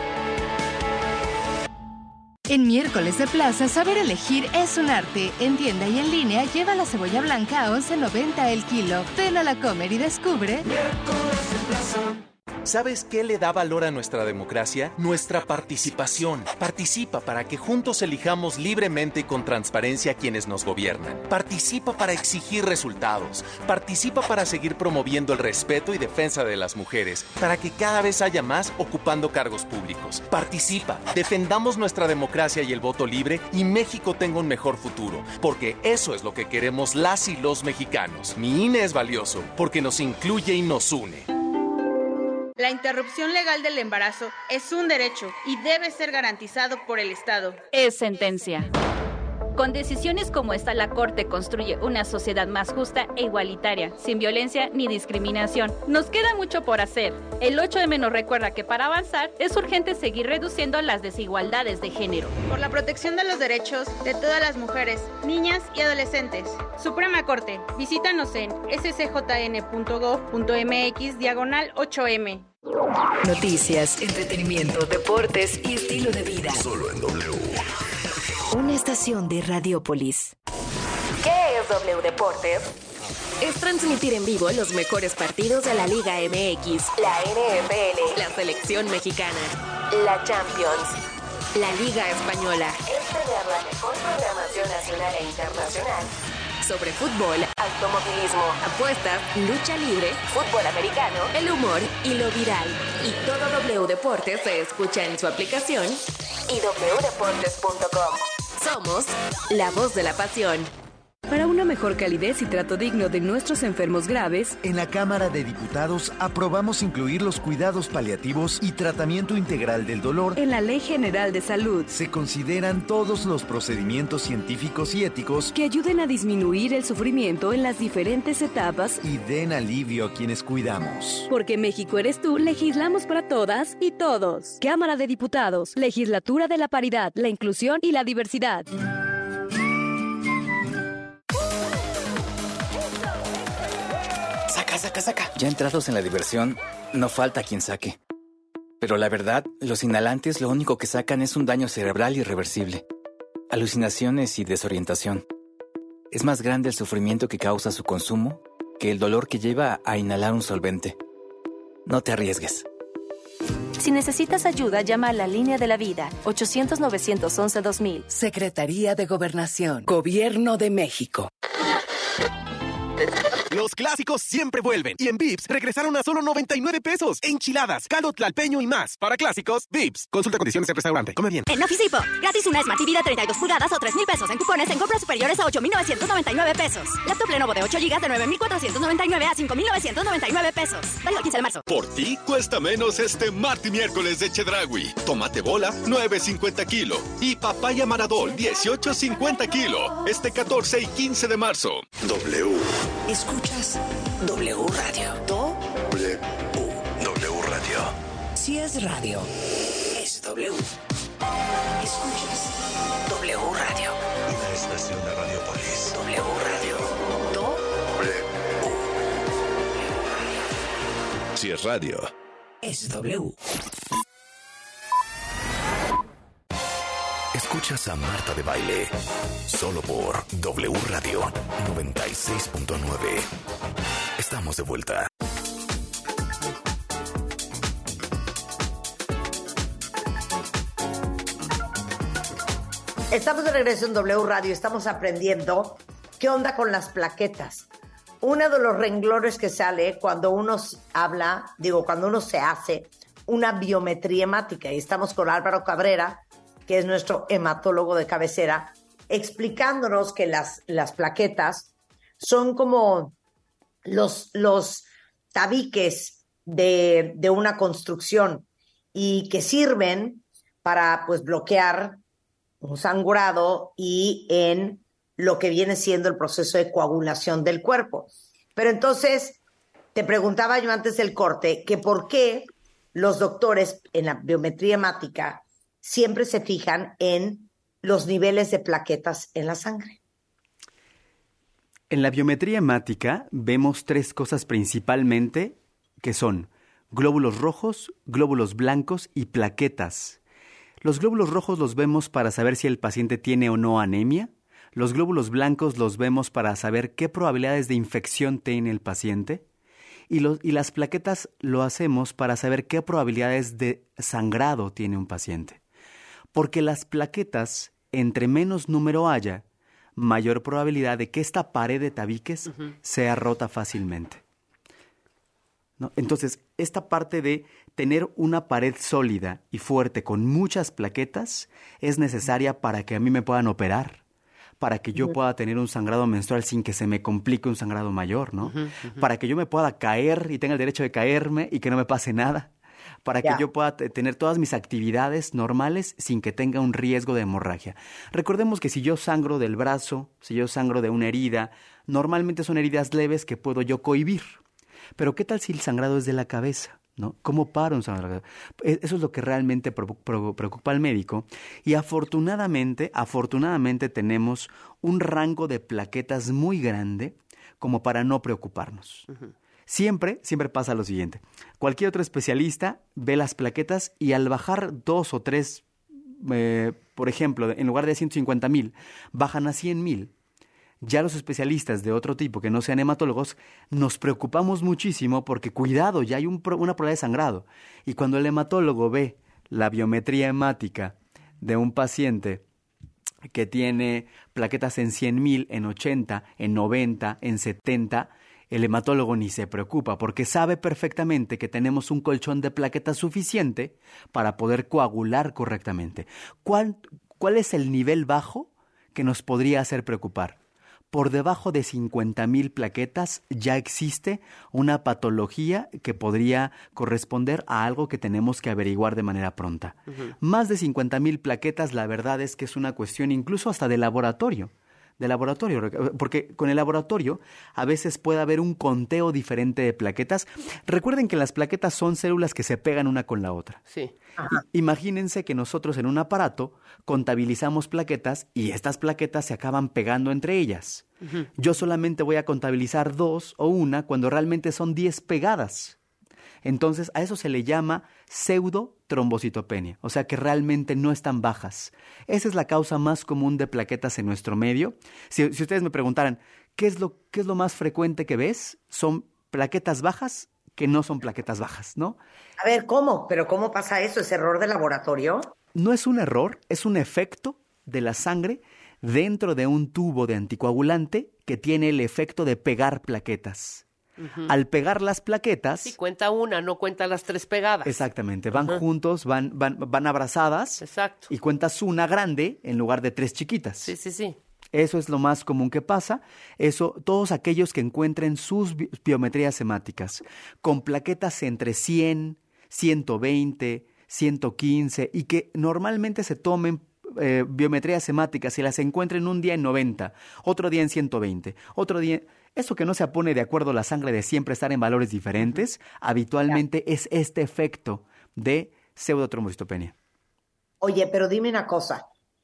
En miércoles de plaza, saber elegir es un arte. En tienda y en línea, lleva la cebolla blanca a 11.90 el kilo. Ven a la Comer y descubre. Miércoles de plaza. ¿Sabes qué le da valor a nuestra democracia? Nuestra participación. Participa para que juntos elijamos libremente y con transparencia a quienes nos gobiernan. Participa para exigir resultados. Participa para seguir promoviendo el respeto y defensa de las mujeres, para que cada vez haya más ocupando cargos públicos. Participa, defendamos nuestra democracia y el voto libre y México tenga un mejor futuro, porque eso es lo que queremos las y los mexicanos. Mi INE es valioso, porque nos incluye y nos une. La interrupción legal del embarazo es un derecho y debe ser garantizado por el Estado. Es sentencia. Con decisiones como esta, la Corte construye una sociedad más justa e igualitaria, sin violencia ni discriminación. Nos queda mucho por hacer. El 8M nos recuerda que para avanzar es urgente seguir reduciendo las desigualdades de género. Por la protección de los derechos de todas las mujeres, niñas y adolescentes. Suprema Corte, visítanos en scjn.gov.mx/8M. Noticias, entretenimiento, deportes y estilo de vida. Solo en W. Una estación de Radiopolis. SW Deportes es transmitir en vivo los mejores partidos de la Liga MX, la NFL, la Selección Mexicana, la Champions, la Liga Española. Es tener la mejor programación nacional e internacional sobre fútbol, automovilismo, apuestas, lucha libre, fútbol americano, el humor y lo viral. Y todo W Deportes se escucha en su aplicación y wdeportes.com. Somos la voz de la pasión. Para una mejor calidez y trato digno de nuestros enfermos graves, en la Cámara de Diputados aprobamos incluir los cuidados paliativos y tratamiento integral del dolor en la Ley General de Salud. Se consideran todos los procedimientos científicos y éticos que ayuden a disminuir el sufrimiento en las diferentes etapas y den alivio a quienes cuidamos. Porque México eres tú, legislamos para todas y todos. Cámara de Diputados, Legislatura de la Paridad, la Inclusión y la Diversidad. Saca. Ya entrados en la diversión, no falta quien saque. Pero la verdad, los inhalantes lo único que sacan es un daño cerebral irreversible, alucinaciones y desorientación. Es más grande el sufrimiento que causa su consumo que el dolor que lleva a inhalar un solvente. No te arriesgues. Si necesitas ayuda, llama a la Línea de la Vida, 800-911-2000. Secretaría de Gobernación, Gobierno de México. Los clásicos siempre vuelven. Y en Vips regresaron a solo 99 pesos. Enchiladas, caldo tlalpeño y más. Para clásicos, Vips. Consulta condiciones en restaurante. Come bien. En Office Depot, gratis una Smart TV de 32 pulgadas o 3,000 pesos en cupones en compras superiores a 8,999 pesos. Laptop Lenovo de 8 GB de 9,499 a 5,999 pesos. Válido el 15 de marzo. Por ti cuesta menos este martes y miércoles de Chedraui. Tomate bola, 9.50 kilo. Y papaya maradol, 18.50 kilo. Este 14 y 15 de marzo. W. Escuchas W Radio. W Radio. Si es radio, es W. Escuchas W Radio. Una estación de Radiopolis. W Radio. W. Si es radio, es W. Escuchas a Marta de Baile, solo por W Radio 96.9. Estamos de vuelta. Estamos de regreso en W Radio, estamos aprendiendo qué onda con las plaquetas. Uno de los renglones que sale cuando uno cuando uno se hace una biometría hemática, y estamos con Álvaro Cabrera, que es nuestro hematólogo de cabecera, explicándonos que las plaquetas son como los tabiques de una construcción y que sirven para pues bloquear un sangrado y en lo que viene siendo el proceso de coagulación del cuerpo. Pero entonces, te preguntaba yo antes del corte que por qué los doctores en la biometría hemática siempre se fijan en los niveles de plaquetas en la sangre. En la biometría hemática vemos tres cosas principalmente, que son glóbulos rojos, glóbulos blancos y plaquetas. Los glóbulos rojos los vemos para saber si el paciente tiene o no anemia. Los glóbulos blancos los vemos para saber qué probabilidades de infección tiene el paciente. Y las plaquetas lo hacemos para saber qué probabilidades de sangrado tiene un paciente. Porque las plaquetas, entre menos número haya, mayor probabilidad de que esta pared de tabiques sea rota fácilmente, ¿no? Entonces, esta parte de tener una pared sólida y fuerte con muchas plaquetas es necesaria para que a mí me puedan operar, para que yo pueda tener un sangrado menstrual sin que se me complique un sangrado mayor, ¿no? Para que yo me pueda caer y tenga el derecho de caerme y que no me pase nada. Para que yo pueda tener todas mis actividades normales sin que tenga un riesgo de hemorragia. Recordemos que si yo sangro del brazo, si yo sangro de una herida, normalmente son heridas leves que puedo yo cohibir. Pero ¿qué tal si el sangrado es de la cabeza? ¿No? ¿Cómo paro un sangrado? Eso es lo que realmente preocupa al médico. Y afortunadamente tenemos un rango de plaquetas muy grande como para no preocuparnos. Siempre pasa lo siguiente. Cualquier otro especialista ve las plaquetas y al bajar 2 o 3, por ejemplo, en lugar de 150,000, bajan a 100,000. Ya los especialistas de otro tipo que no sean hematólogos nos preocupamos muchísimo porque, cuidado, ya hay una probabilidad de sangrado. Y cuando el hematólogo ve la biometría hemática de un paciente que tiene plaquetas en 100,000, en 80, en 90, en 70, el hematólogo ni se preocupa porque sabe perfectamente que tenemos un colchón de plaquetas suficiente para poder coagular correctamente. ¿Cuál es el nivel bajo que nos podría hacer preocupar? Por debajo de 50,000 plaquetas ya existe una patología que podría corresponder a algo que tenemos que averiguar de manera pronta. Más de 50,000 plaquetas, la verdad es que es una cuestión incluso hasta de laboratorio, porque con el laboratorio a veces puede haber un conteo diferente de plaquetas. Recuerden que las plaquetas son células que se pegan una con la otra. Sí. Imagínense que nosotros en un aparato contabilizamos plaquetas y estas plaquetas se acaban pegando entre ellas. Yo solamente voy a contabilizar 2 o 1 cuando realmente son 10 pegadas. Entonces, a eso se le llama pseudotrombocitopenia, o sea que realmente no están bajas. Esa es la causa más común de plaquetas en nuestro medio. Si ustedes me preguntaran, ¿qué es lo más frecuente que ves? Son plaquetas bajas que no son plaquetas bajas, ¿no? A ver, ¿cómo? ¿Pero cómo pasa eso? ¿Es error de laboratorio? No es un error, es un efecto de la sangre dentro de un tubo de anticoagulante que tiene el efecto de pegar plaquetas. Al pegar las plaquetas... Sí, cuenta una, no cuenta las 3 pegadas. Exactamente, van juntos, van abrazadas. Exacto. Y cuentas una grande en lugar de 3 chiquitas. Sí. Eso es lo más común que pasa. Eso, todos aquellos que encuentren sus biometrías hemáticas con plaquetas entre 100, 120, 115 y que normalmente se tomen biometrías hemáticas y las encuentren un día en 90, otro día en 120, otro día... Eso que no se pone de acuerdo la sangre de siempre estar en valores diferentes, habitualmente es este efecto de pseudotrombocitopenia. Oye, pero dime una cosa.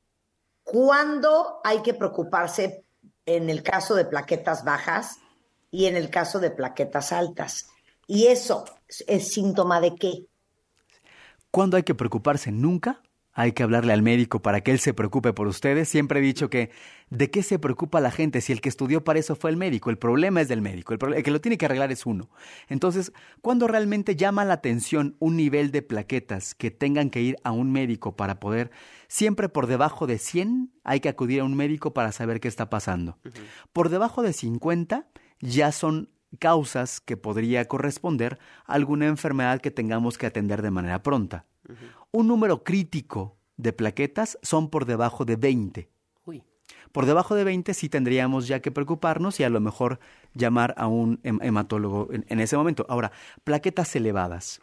¿Cuándo hay que preocuparse en el caso de plaquetas bajas y en el caso de plaquetas altas? ¿Y eso es síntoma de qué? ¿Cuándo hay que preocuparse? Nunca. Hay que hablarle al médico para que él se preocupe por ustedes. Siempre he dicho que ¿de qué se preocupa la gente si el que estudió para eso fue el médico? El problema es del médico. El que lo tiene que arreglar es uno. Entonces, ¿cuándo realmente llama la atención un nivel de plaquetas que tengan que ir a un médico para poder? Siempre por debajo de 100 hay que acudir a un médico para saber qué está pasando. Por debajo de 50 ya son causas que podría corresponder a alguna enfermedad que tengamos que atender de manera pronta. Un número crítico de plaquetas son por debajo de 20. Por debajo de 20 sí tendríamos ya que preocuparnos y a lo mejor llamar a un hematólogo en ese momento. Ahora, plaquetas elevadas.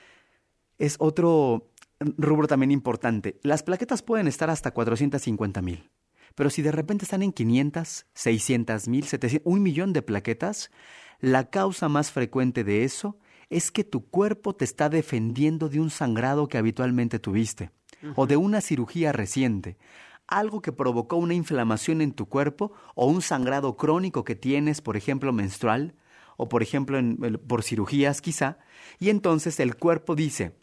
Es otro rubro también importante. Las plaquetas pueden estar hasta 450,000. Pero si de repente están en 500, 600,000, 700, 1,000,000 de plaquetas, la causa más frecuente de eso es que tu cuerpo te está defendiendo de un sangrado que habitualmente tuviste o de una cirugía reciente, algo que provocó una inflamación en tu cuerpo o un sangrado crónico que tienes, por ejemplo, menstrual o, por ejemplo, por cirugías quizá, y entonces el cuerpo dice,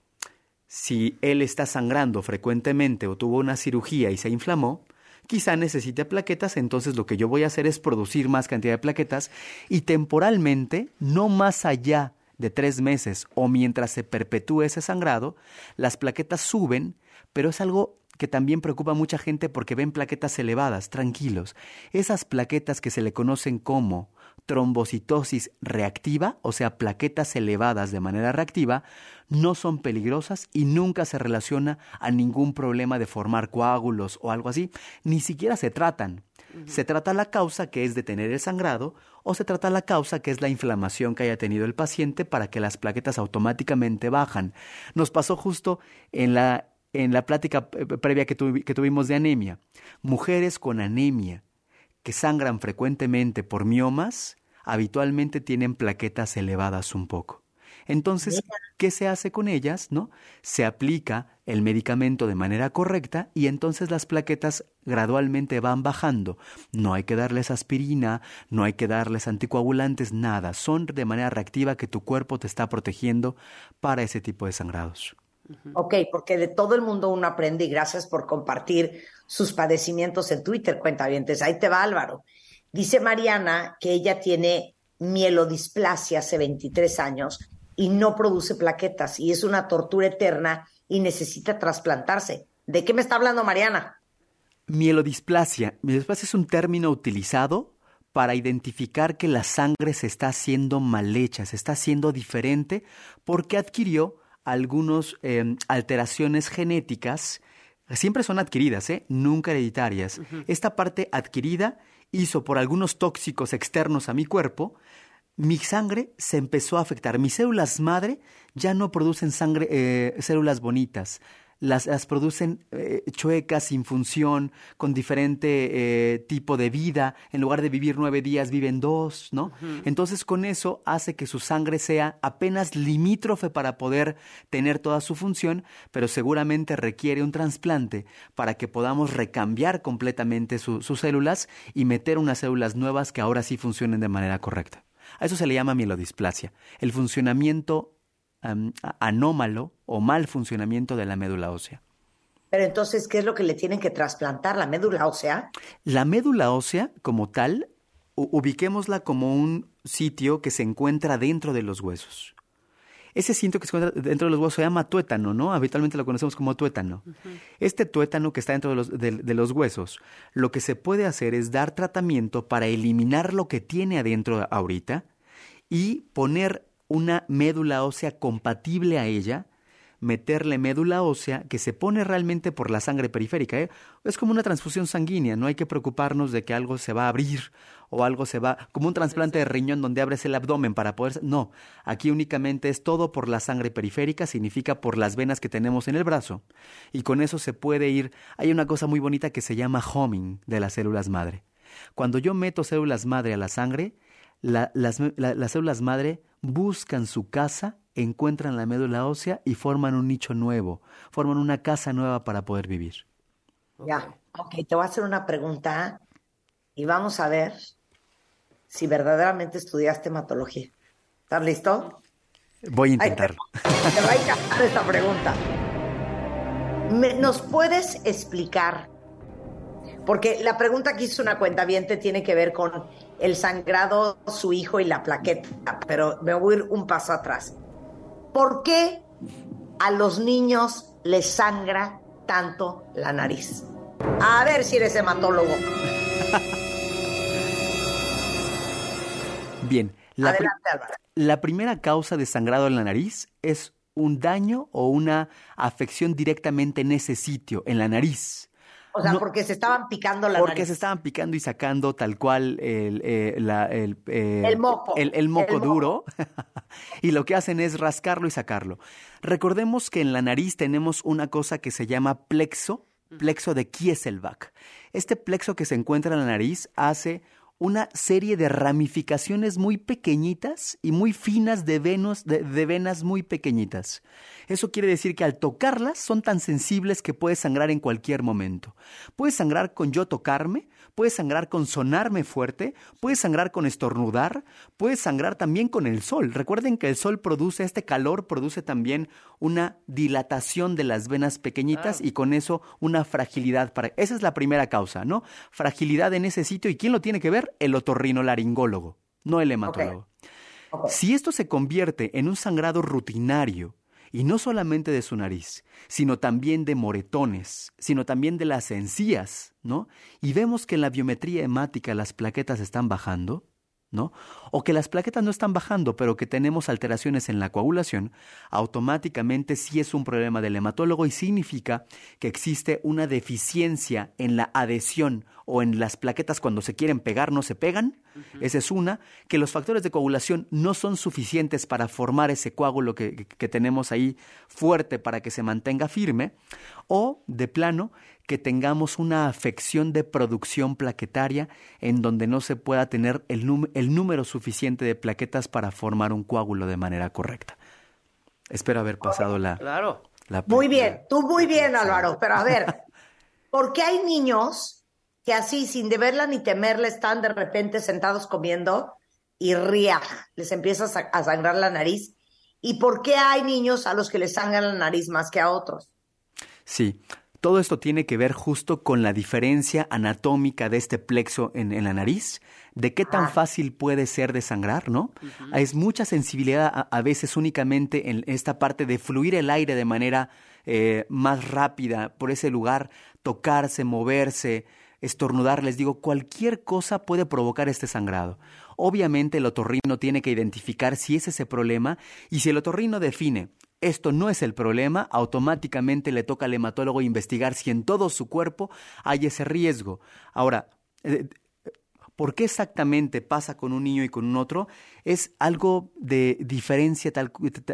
si él está sangrando frecuentemente o tuvo una cirugía y se inflamó, quizá necesite plaquetas, entonces lo que yo voy a hacer es producir más cantidad de plaquetas y temporalmente, no más allá de 3 meses o mientras se perpetúe ese sangrado, las plaquetas suben, pero es algo que también preocupa a mucha gente porque ven plaquetas elevadas. Tranquilos, esas plaquetas que se le conocen como trombocitosis reactiva, o sea, plaquetas elevadas de manera reactiva, no son peligrosas y nunca se relaciona a ningún problema de formar coágulos o algo así, ni siquiera se tratan. Se trata la causa, que es detener el sangrado, o se trata la causa, que es la inflamación que haya tenido el paciente para que las plaquetas automáticamente bajan. Nos pasó justo en la plática previa que tuvimos de anemia. Mujeres con anemia que sangran frecuentemente por miomas, habitualmente tienen plaquetas elevadas un poco. Entonces, ¿qué se hace con ellas? ¿No? Se aplica el medicamento de manera correcta y entonces las plaquetas gradualmente van bajando. No hay que darles aspirina, no hay que darles anticoagulantes, nada. Son de manera reactiva que tu cuerpo te está protegiendo para ese tipo de sangrados. Ok, porque de todo el mundo uno aprende y gracias por compartir sus padecimientos en Twitter, cuentavientes. Ahí te va, Álvaro. Dice Mariana que ella tiene mielodisplasia hace 23 años y no produce plaquetas y es una tortura eterna y necesita trasplantarse. ¿De qué me está hablando Mariana? Mielodisplasia. Mielodisplasia es un término utilizado para identificar que la sangre se está haciendo mal hecha, se está haciendo diferente porque adquirió algunas alteraciones genéticas. Siempre son adquiridas, nunca hereditarias. Uh-huh. Esta parte adquirida hizo por algunos tóxicos externos a mi cuerpo, mi sangre se empezó a afectar. Mis células madre ya no producen células bonitas. Las producen chuecas, sin función, con diferente tipo de vida. En lugar de vivir 9 días, viven 2, ¿no? Uh-huh. Entonces, con eso hace que su sangre sea apenas limítrofe para poder tener toda su función, pero seguramente requiere un trasplante para que podamos recambiar completamente sus células y meter unas células nuevas que ahora sí funcionen de manera correcta. A eso se le llama mielodisplasia. El funcionamiento anómalo o mal funcionamiento de la médula ósea. Pero entonces, ¿qué es lo que le tienen que trasplantar? ¿La médula ósea? La médula ósea, como tal, ubiquémosla como un sitio que se encuentra dentro de los huesos. Ese sitio que se encuentra dentro de los huesos se llama tuétano, ¿no? Habitualmente lo conocemos como tuétano. Uh-huh. Este tuétano que está dentro de los huesos, lo que se puede hacer es dar tratamiento para eliminar lo que tiene adentro ahorita y poner una médula ósea compatible a ella, meterle médula ósea que se pone realmente por la sangre periférica. Es como una transfusión sanguínea, no hay que preocuparnos de que algo se va a abrir o algo se va, como un trasplante de riñón donde abres el abdomen para poder... No, aquí únicamente es todo por la sangre periférica, significa por las venas que tenemos en el brazo. Y con eso se puede ir... Hay una cosa muy bonita que se llama homing de las células madre. Cuando yo meto células madre a la sangre, las células madre buscan su casa, encuentran la médula ósea y forman un nicho nuevo, forman una casa nueva para poder vivir. Ya, ok, te voy a hacer una pregunta y vamos a ver si verdaderamente estudiaste hematología. ¿Estás listo? Voy a intentarlo. Te va a encantar esta pregunta. ¿Nos puedes explicar? Porque la pregunta que hizo una cuentaviente tiene que ver con el sangrado, su hijo y la plaqueta, pero me voy a ir un paso atrás. ¿Por qué a los niños les sangra tanto la nariz? A ver si eres hematólogo. Bien. Adelante, Álvaro. La primera causa de sangrado en la nariz es un daño o una afección directamente en ese sitio, en la nariz. O sea, porque se estaban picando la nariz. Porque se estaban picando y sacando tal cual el moco. El moco duro. Y lo que hacen es rascarlo y sacarlo. Recordemos que en la nariz tenemos una cosa que se llama plexo de Kieselbach. Este plexo que se encuentra en la nariz hace una serie de ramificaciones muy pequeñitas y muy finas de venas muy pequeñitas. Eso quiere decir que al tocarlas son tan sensibles que puede sangrar en cualquier momento. Puede sangrar con yo tocarme, puede sangrar con sonarme fuerte, puede sangrar con estornudar, puede sangrar también con el sol. Recuerden que el sol produce, este calor produce también una dilatación de las venas pequeñitas y con eso una fragilidad. Esa es la primera causa, ¿no? Fragilidad en ese sitio. ¿Y quién lo tiene que ver? El otorrinolaringólogo, no el hematólogo. Okay. Si esto se convierte en un sangrado rutinario, y no solamente de su nariz, sino también de moretones, sino también de las encías, ¿no? Y vemos que en la biometría hemática las plaquetas están bajando, ¿no? O que las plaquetas no están bajando, pero que tenemos alteraciones en la coagulación, automáticamente sí es un problema del hematólogo y significa que existe una deficiencia en la adhesión o en las plaquetas cuando se quieren pegar no se pegan. Uh-huh. Esa es una, que los factores de coagulación no son suficientes para formar ese coágulo que tenemos ahí fuerte para que se mantenga firme, o de plano que tengamos una afección de producción plaquetaria en donde no se pueda tener el número suficiente de plaquetas para formar un coágulo de manera correcta. Espero haber pasado la... Claro. Muy bien, tú muy bien, Álvaro, pero a ver, ¿por qué hay niños que así, sin deberla ni temerla, están de repente sentados comiendo y les empieza a sangrar la nariz? ¿Y por qué hay niños a los que les sangra la nariz más que a otros? Sí, Todo esto tiene que ver justo con la diferencia anatómica de este plexo en la nariz, de qué tan fácil puede ser de sangrar, ¿no? Es mucha sensibilidad a veces únicamente en esta parte de fluir el aire de manera más rápida por ese lugar, tocarse, moverse, estornudar. Les digo, cualquier cosa puede provocar este sangrado. Obviamente el otorrino tiene que identificar si es ese problema, y si el otorrino define esto no es el problema, automáticamente le toca al hematólogo investigar si en todo su cuerpo hay ese riesgo. Ahora, ¿por qué exactamente pasa con un niño y con un otro? Es algo de diferencia tal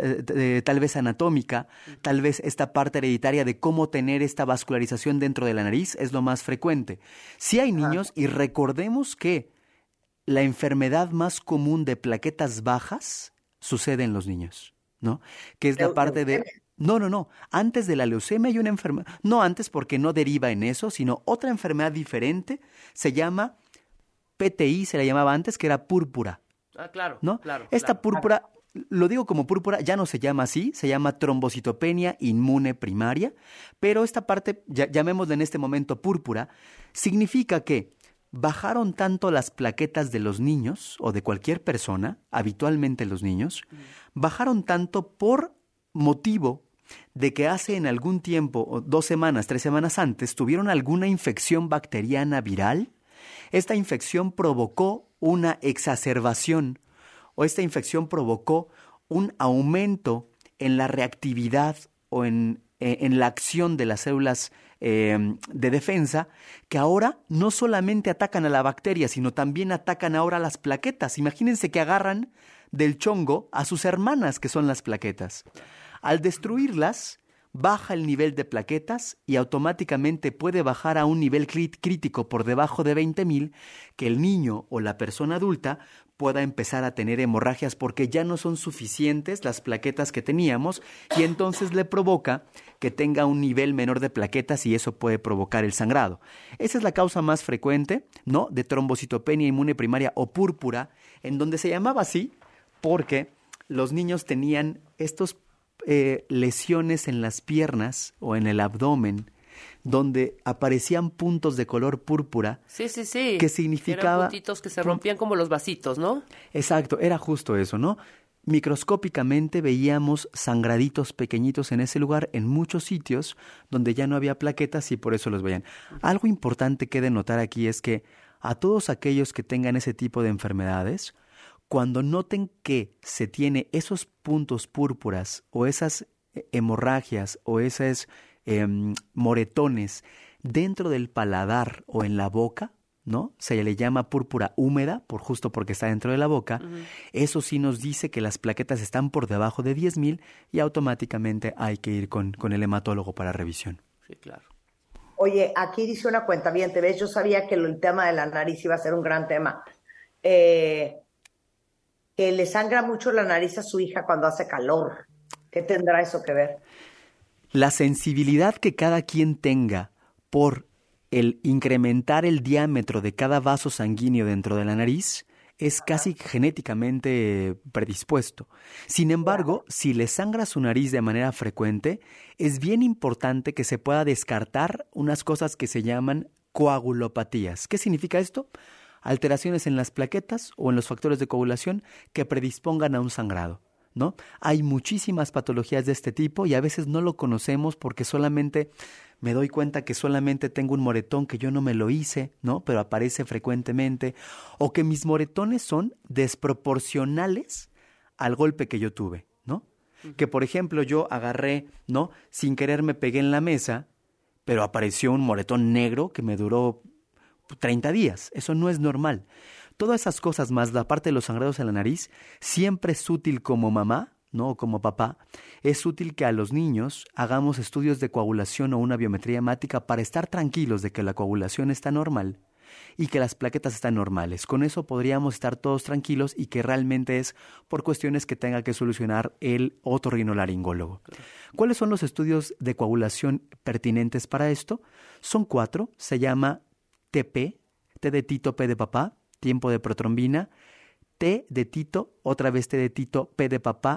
vez anatómica, tal vez esta parte hereditaria de cómo tener esta vascularización dentro de la nariz es lo más frecuente. Sí hay niños, y recordemos que la enfermedad más común de plaquetas bajas sucede en los niños, ¿no? Que es la parte de... No. Antes de la leucemia hay una enfermedad. No antes, porque no deriva en eso, sino otra enfermedad diferente. Se llama PTI, se la llamaba antes, que era púrpura. Ah, claro. ¿No? Claro, Esta púrpura, lo digo como púrpura, ya no se llama así, se llama trombocitopenia inmune primaria, pero esta parte, llamémosla en este momento púrpura, significa que bajaron tanto las plaquetas de los niños o de cualquier persona, habitualmente los niños, bajaron tanto por motivo de que hace en algún tiempo, 2 semanas, 3 semanas antes, tuvieron alguna infección bacteriana viral. Esta infección provocó una exacerbación, o esta infección provocó un aumento en la reactividad o en la acción de las células de defensa, que ahora no solamente atacan a la bacteria, sino también atacan ahora a las plaquetas. Imagínense que agarran del chongo a sus hermanas, que son las plaquetas. Al destruirlas, baja el nivel de plaquetas y automáticamente puede bajar a un nivel crítico por debajo de 20,000, que el niño o la persona adulta pueda empezar a tener hemorragias porque ya no son suficientes las plaquetas que teníamos, y entonces le provoca que tenga un nivel menor de plaquetas, y eso puede provocar el sangrado. Esa es la causa más frecuente, ¿no?, de trombocitopenia inmune primaria o púrpura, en donde se llamaba así porque los niños tenían estos lesiones en las piernas o en el abdomen, donde aparecían puntos de color púrpura. Sí. Que significaba... Eran puntitos que se rompían como los vasitos, ¿no? Exacto, era justo eso, ¿no? Microscópicamente veíamos sangraditos pequeñitos en ese lugar, en muchos sitios donde ya no había plaquetas, y por eso los veían. Algo importante que denotar aquí es que a todos aquellos que tengan ese tipo de enfermedades, cuando noten que se tiene esos puntos púrpuras o esas hemorragias o esos moretones dentro del paladar o en la boca, ¿no? Se le llama púrpura húmeda, justo porque está dentro de la boca. Eso sí nos dice que las plaquetas están por debajo de 10,000 y automáticamente hay que ir con el hematólogo para revisión. Sí, claro. Oye, aquí dice una cuentaviente, ¿ves? Yo sabía que el tema de la nariz iba a ser un gran tema. Que le sangra mucho la nariz a su hija cuando hace calor. ¿Qué tendrá eso que ver? La sensibilidad que cada quien tenga por el incrementar el diámetro de cada vaso sanguíneo dentro de la nariz es casi genéticamente predispuesto. Sin embargo, si le sangra su nariz de manera frecuente, es bien importante que se pueda descartar unas cosas que se llaman coagulopatías. ¿Qué significa esto? Alteraciones en las plaquetas o en los factores de coagulación que predispongan a un sangrado, ¿no? Hay muchísimas patologías de este tipo y a veces no lo conocemos porque solamente me doy cuenta que solamente tengo un moretón que yo no me lo hice, ¿no? Pero aparece frecuentemente, o que mis moretones son desproporcionales al golpe que yo tuve, ¿no? Que por ejemplo yo agarré, ¿no? Sin querer me pegué en la mesa, pero apareció un moretón negro que me duró 30 días. Eso no es normal. Todas esas cosas más la parte de los sangrados en la nariz, siempre es útil como mamá, ¿no? O como papá, es útil que a los niños hagamos estudios de coagulación o una biometría hemática para estar tranquilos de que la coagulación está normal y que las plaquetas están normales. Con eso podríamos estar todos tranquilos y que realmente es por cuestiones que tenga que solucionar el otorrinolaringólogo. ¿Cuáles son los estudios de coagulación pertinentes para esto? Son 4, se llama TP, T de Tito, P de papá, tiempo de protrombina, T de Tito, otra vez T de Tito, P de papá,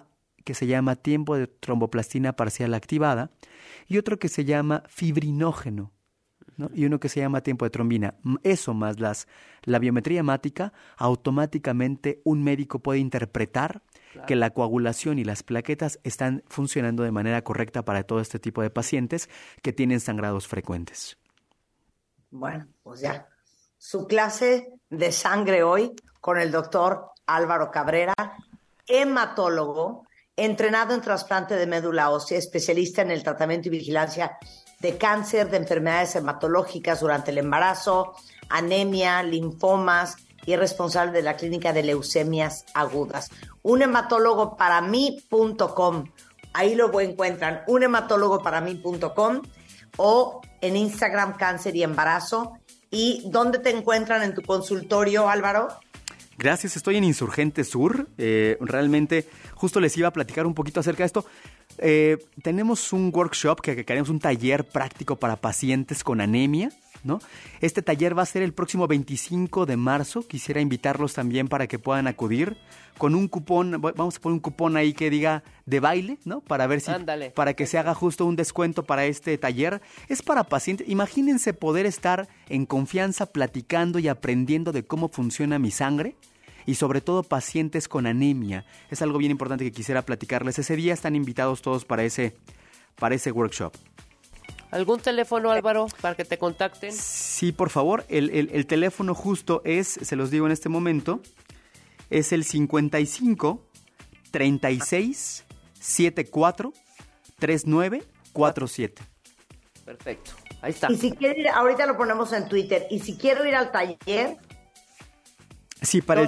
que se llama tiempo de tromboplastina parcial activada, y otro que se llama fibrinógeno, ¿no? Y uno que se llama tiempo de trombina. Eso más la biometría hemática, automáticamente un médico puede interpretar que la coagulación y las plaquetas están funcionando de manera correcta para todo este tipo de pacientes que tienen sangrados frecuentes. Bueno, pues ya. Su clase de sangre hoy con el doctor Álvaro Cabrera, hematólogo, entrenado en trasplante de médula ósea, especialista en el tratamiento y vigilancia de cáncer, de enfermedades hematológicas durante el embarazo, anemia, linfomas, y es responsable de la clínica de leucemias agudas. Unhematologoparamí.com, ahí lo encuentran, unhematologoparamí.com, o en Instagram Cáncer y Embarazo. ¿Y dónde te encuentran en tu consultorio, Álvaro? Gracias, estoy en Insurgente Sur. Realmente, justo les iba a platicar un poquito acerca de esto. Tenemos un workshop que queremos, un taller práctico para pacientes con anemia, ¿no? Este taller va a ser el próximo 25 de marzo. Quisiera invitarlos también para que puedan acudir con un cupón. Vamos a poner un cupón ahí que diga de baile, ¿no? Para ver si, para que se haga justo un descuento para este taller. Es para pacientes. Imagínense poder estar en confianza platicando y aprendiendo de cómo funciona mi sangre. Y sobre todo pacientes con anemia. Es algo bien importante que quisiera platicarles. Ese día están invitados todos para ese workshop. ¿Algún teléfono, Álvaro, para que te contacten? Sí, por favor. El teléfono justo es, se los digo en este momento, es el 55 36 74 39 47. Perfecto. Ahí está. Y si quiere ir, ahorita lo ponemos en Twitter. Y si quiero ir al taller... Sí, para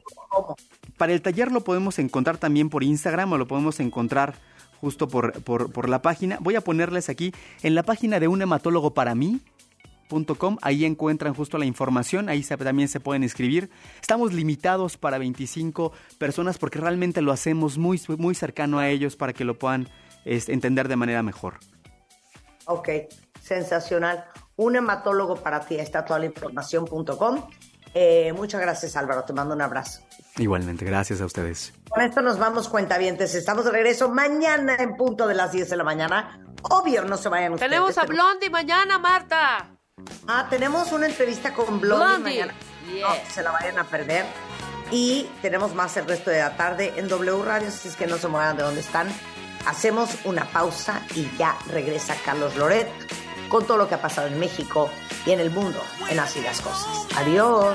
el taller lo podemos encontrar también por Instagram o lo podemos encontrar justo por la página. Voy a ponerles aquí en la página de unhematologoparamí.com. Ahí encuentran justo la información. Ahí también se pueden inscribir. Estamos limitados para 25 personas porque realmente lo hacemos muy, muy cercano a ellos para que lo puedan entender de manera mejor. Ok, sensacional. Un hematólogo para ti. Está toda la información.com. Muchas gracias, Álvaro, te mando un abrazo. Igualmente, gracias a ustedes. Con esto nos vamos, cuentavientes. Estamos de regreso mañana en punto de las 10 de la mañana. Obvio, no se vayan ustedes. Tenemos a Blondie mañana, Marta. Tenemos una entrevista con Blondie mañana. Yes. No se la vayan a perder. Y tenemos más el resto de la tarde en W Radio, así es que no se muevan de donde están. Hacemos una pausa y ya regresa Carlos Loret con todo lo que ha pasado en México y en el mundo en Así las Cosas. Adiós.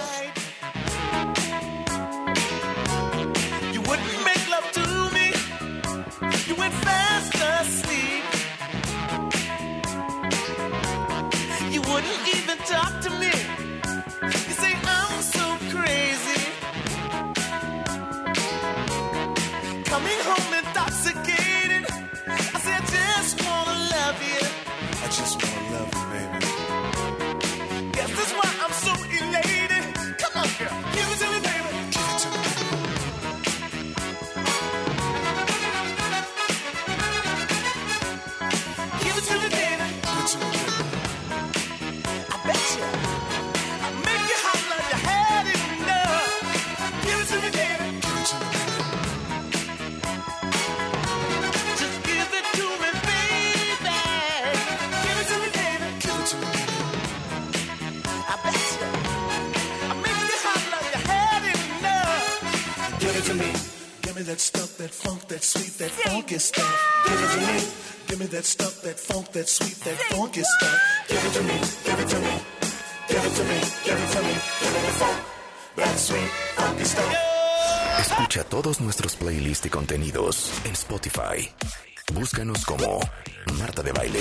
That stuff, that funk, that sweet, that funky stuff. Give it to me. Give me that stuff, that funk, that sweet, that funky stuff. Give it to me. Give it to me. Give it to me. Give it to me. Give me the funk, that sweet, funky stuff. Escucha todos nuestros playlists y contenidos en Spotify. Búscanos como Marta de Baile.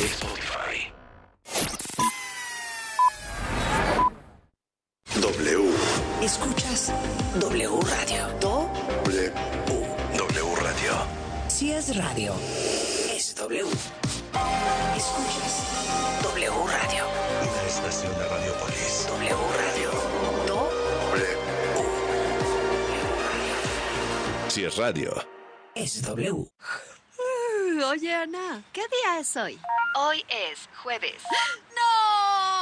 W. Escuchas W Radio. W Radio. Si es radio, es W. Escuchas W Radio. Una estación de Radiopolis. W Radio. Si es radio, es W. Oye, Ana, ¿qué día es hoy? Hoy es jueves. ¡No!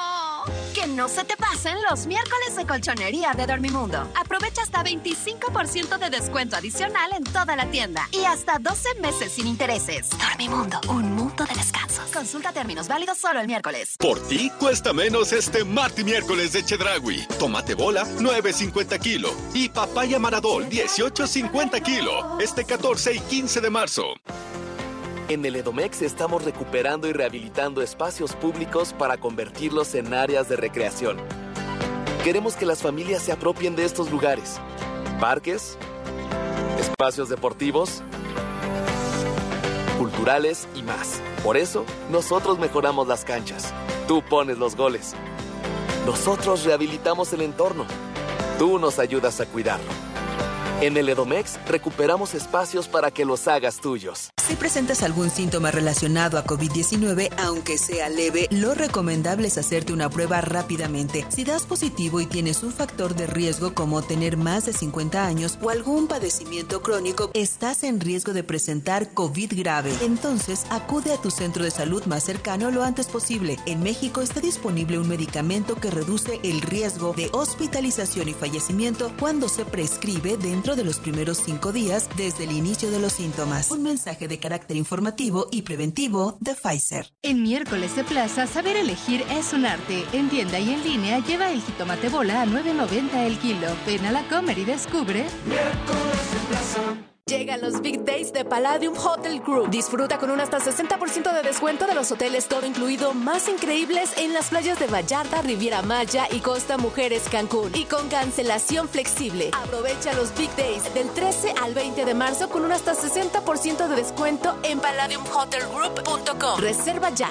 Que no se te pasen los miércoles de colchonería de Dormimundo. Aprovecha hasta 25% de descuento adicional en toda la tienda y hasta 12 meses sin intereses. Dormimundo, un mundo de descansos. Consulta términos válidos solo el miércoles. Por ti cuesta menos este martes y miércoles de Chedraui. Tomate bola, 9.50 kilo. Y papaya Maradol, 18.50 kilo. Este 14 y 15 de marzo. En el Edomex estamos recuperando y rehabilitando espacios públicos para convertirlos en áreas de recreación. Queremos que las familias se apropien de estos lugares. Parques, espacios deportivos, culturales y más. Por eso, nosotros mejoramos las canchas. Tú pones los goles. Nosotros rehabilitamos el entorno. Tú nos ayudas a cuidarlo. En el Edomex recuperamos espacios para que los hagas tuyos. Si presentas algún síntoma relacionado a COVID-19, aunque sea leve, lo recomendable es hacerte una prueba rápidamente. Si das positivo y tienes un factor de riesgo como tener más de 50 años o algún padecimiento crónico, estás en riesgo de presentar COVID grave. Entonces, acude a tu centro de salud más cercano lo antes posible. En México está disponible un medicamento que reduce el riesgo de hospitalización y fallecimiento cuando se prescribe dentro de los primeros 5 días desde el inicio de los síntomas. Un mensaje de carácter informativo y preventivo de Pfizer. En miércoles de plaza, saber elegir es un arte. En tienda y en línea, lleva el jitomate bola a $9.90 el kilo. Ven a la Comer y descubre. Miércoles de plaza. Llegan los Big Days de Palladium Hotel Group. Disfruta con un hasta 60% de descuento de los hoteles todo incluido más increíbles en las playas de Vallarta, Riviera Maya y Costa Mujeres Cancún. Y con cancelación flexible. Aprovecha los Big Days del 13 al 20 de marzo con un hasta 60% de descuento en palladiumhotelgroup.com. Reserva ya.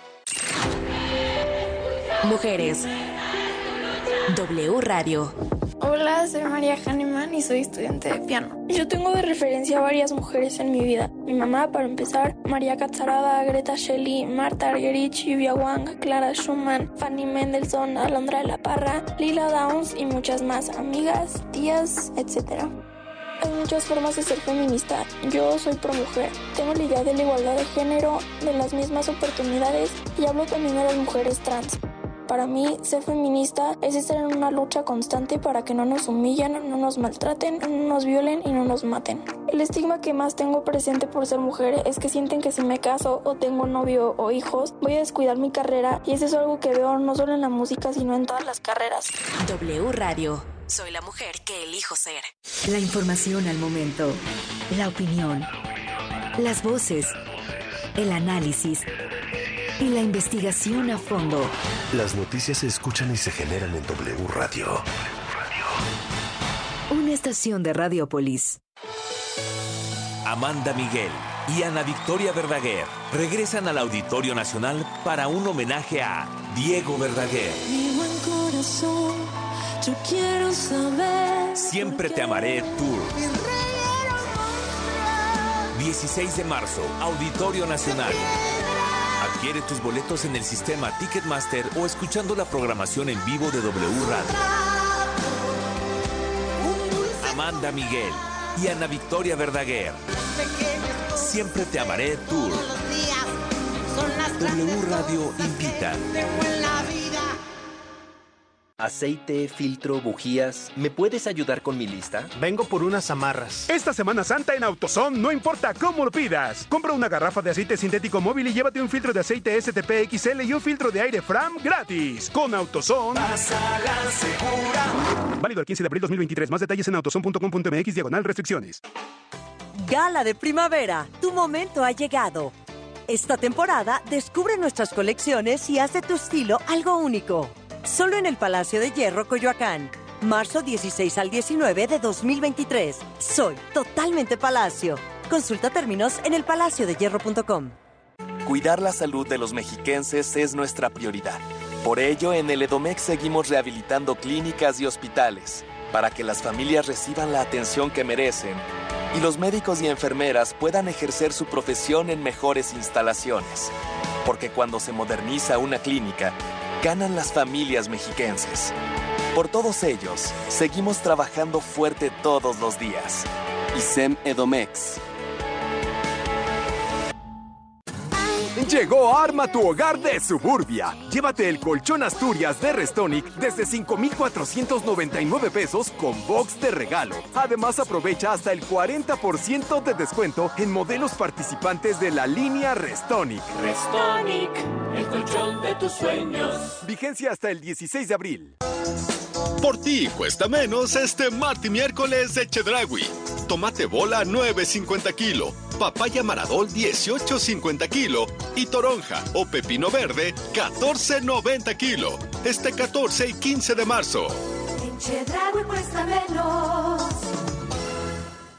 Mujeres. W Radio. Hola, soy María Hahnemann y soy estudiante de piano. Yo tengo de referencia a varias mujeres en mi vida. Mi mamá, para empezar, María Catzarada, Greta Shelley, Marta Argerich, Yuvia Wang, Clara Schumann, Fanny Mendelssohn, Alondra de la Parra, Lila Downs y muchas más, amigas, tías, etc. Hay muchas formas de ser feminista. Yo soy pro mujer. Tengo la idea de la igualdad de género, de las mismas oportunidades y hablo también de las mujeres trans. Para mí, ser feminista es estar en una lucha constante para que no nos humillen, no nos maltraten, no nos violen y no nos maten. El estigma que más tengo presente por ser mujer es que sienten que si me caso o tengo novio o hijos, voy a descuidar mi carrera y eso es algo que veo no solo en la música, sino en todas las carreras. W Radio. Soy la mujer que elijo ser. La información al momento, la opinión, las voces, el análisis y la investigación a fondo. Las noticias se escuchan y se generan en W Radio. Una estación de Radiopolis. Amanda Miguel y Ana Victoria Verdaguer regresan al Auditorio Nacional para un homenaje a Diego Verdaguer. Mi buen corazón, yo quiero saber. Siempre te amaré Tour. 16 de marzo, Auditorio Nacional. Adquiere tus boletos en el sistema Ticketmaster o escuchando la programación en vivo de W Radio. Amanda Miguel y Ana Victoria Verdaguer. Siempre te amaré Tour. W Radio invita. Aceite, filtro, bujías. ¿Me puedes ayudar con mi lista? Vengo por unas amarras. Esta Semana Santa en AutoZone, no importa cómo lo pidas. Compra una garrafa de aceite sintético móvil y llévate un filtro de aceite STP XL y un filtro de aire Fram gratis. Con AutoZone. Pásala segura. Válido el 15 de abril 2023. Más detalles en autozone.com.mx/restricciones. Gala de primavera. Tu momento ha llegado. Esta temporada, descubre nuestras colecciones y haz de tu estilo algo único. Solo en el Palacio de Hierro, Coyoacán. Marzo 16 al 19 de 2023. Soy totalmente Palacio. Consulta términos en elpalaciodehierro.com. Cuidar la salud de los mexiquenses es nuestra prioridad. Por ello, en el Edomex seguimos rehabilitando clínicas y hospitales para que las familias reciban la atención que merecen y los médicos y enfermeras puedan ejercer su profesión en mejores instalaciones. Porque cuando se moderniza una clínica, ganan las familias mexiquenses. Por todos ellos, seguimos trabajando fuerte todos los días. ISEM Edomex. Llegó Arma tu Hogar de Suburbia. Llévate el colchón Asturias de Restonic desde 5,499 pesos con box de regalo. Además, aprovecha hasta el 40% de descuento en modelos participantes de la línea Restonic. Restonic, el colchón de tus sueños. Vigencia hasta el 16 de abril. Por ti cuesta menos este martes y miércoles de Chedraui. Tomate bola 9.50 kilo, papaya maradol 18.50 kilo y toronja o pepino verde 14.90 kilo. Este 14 y 15 de marzo. En Chedraui cuesta menos.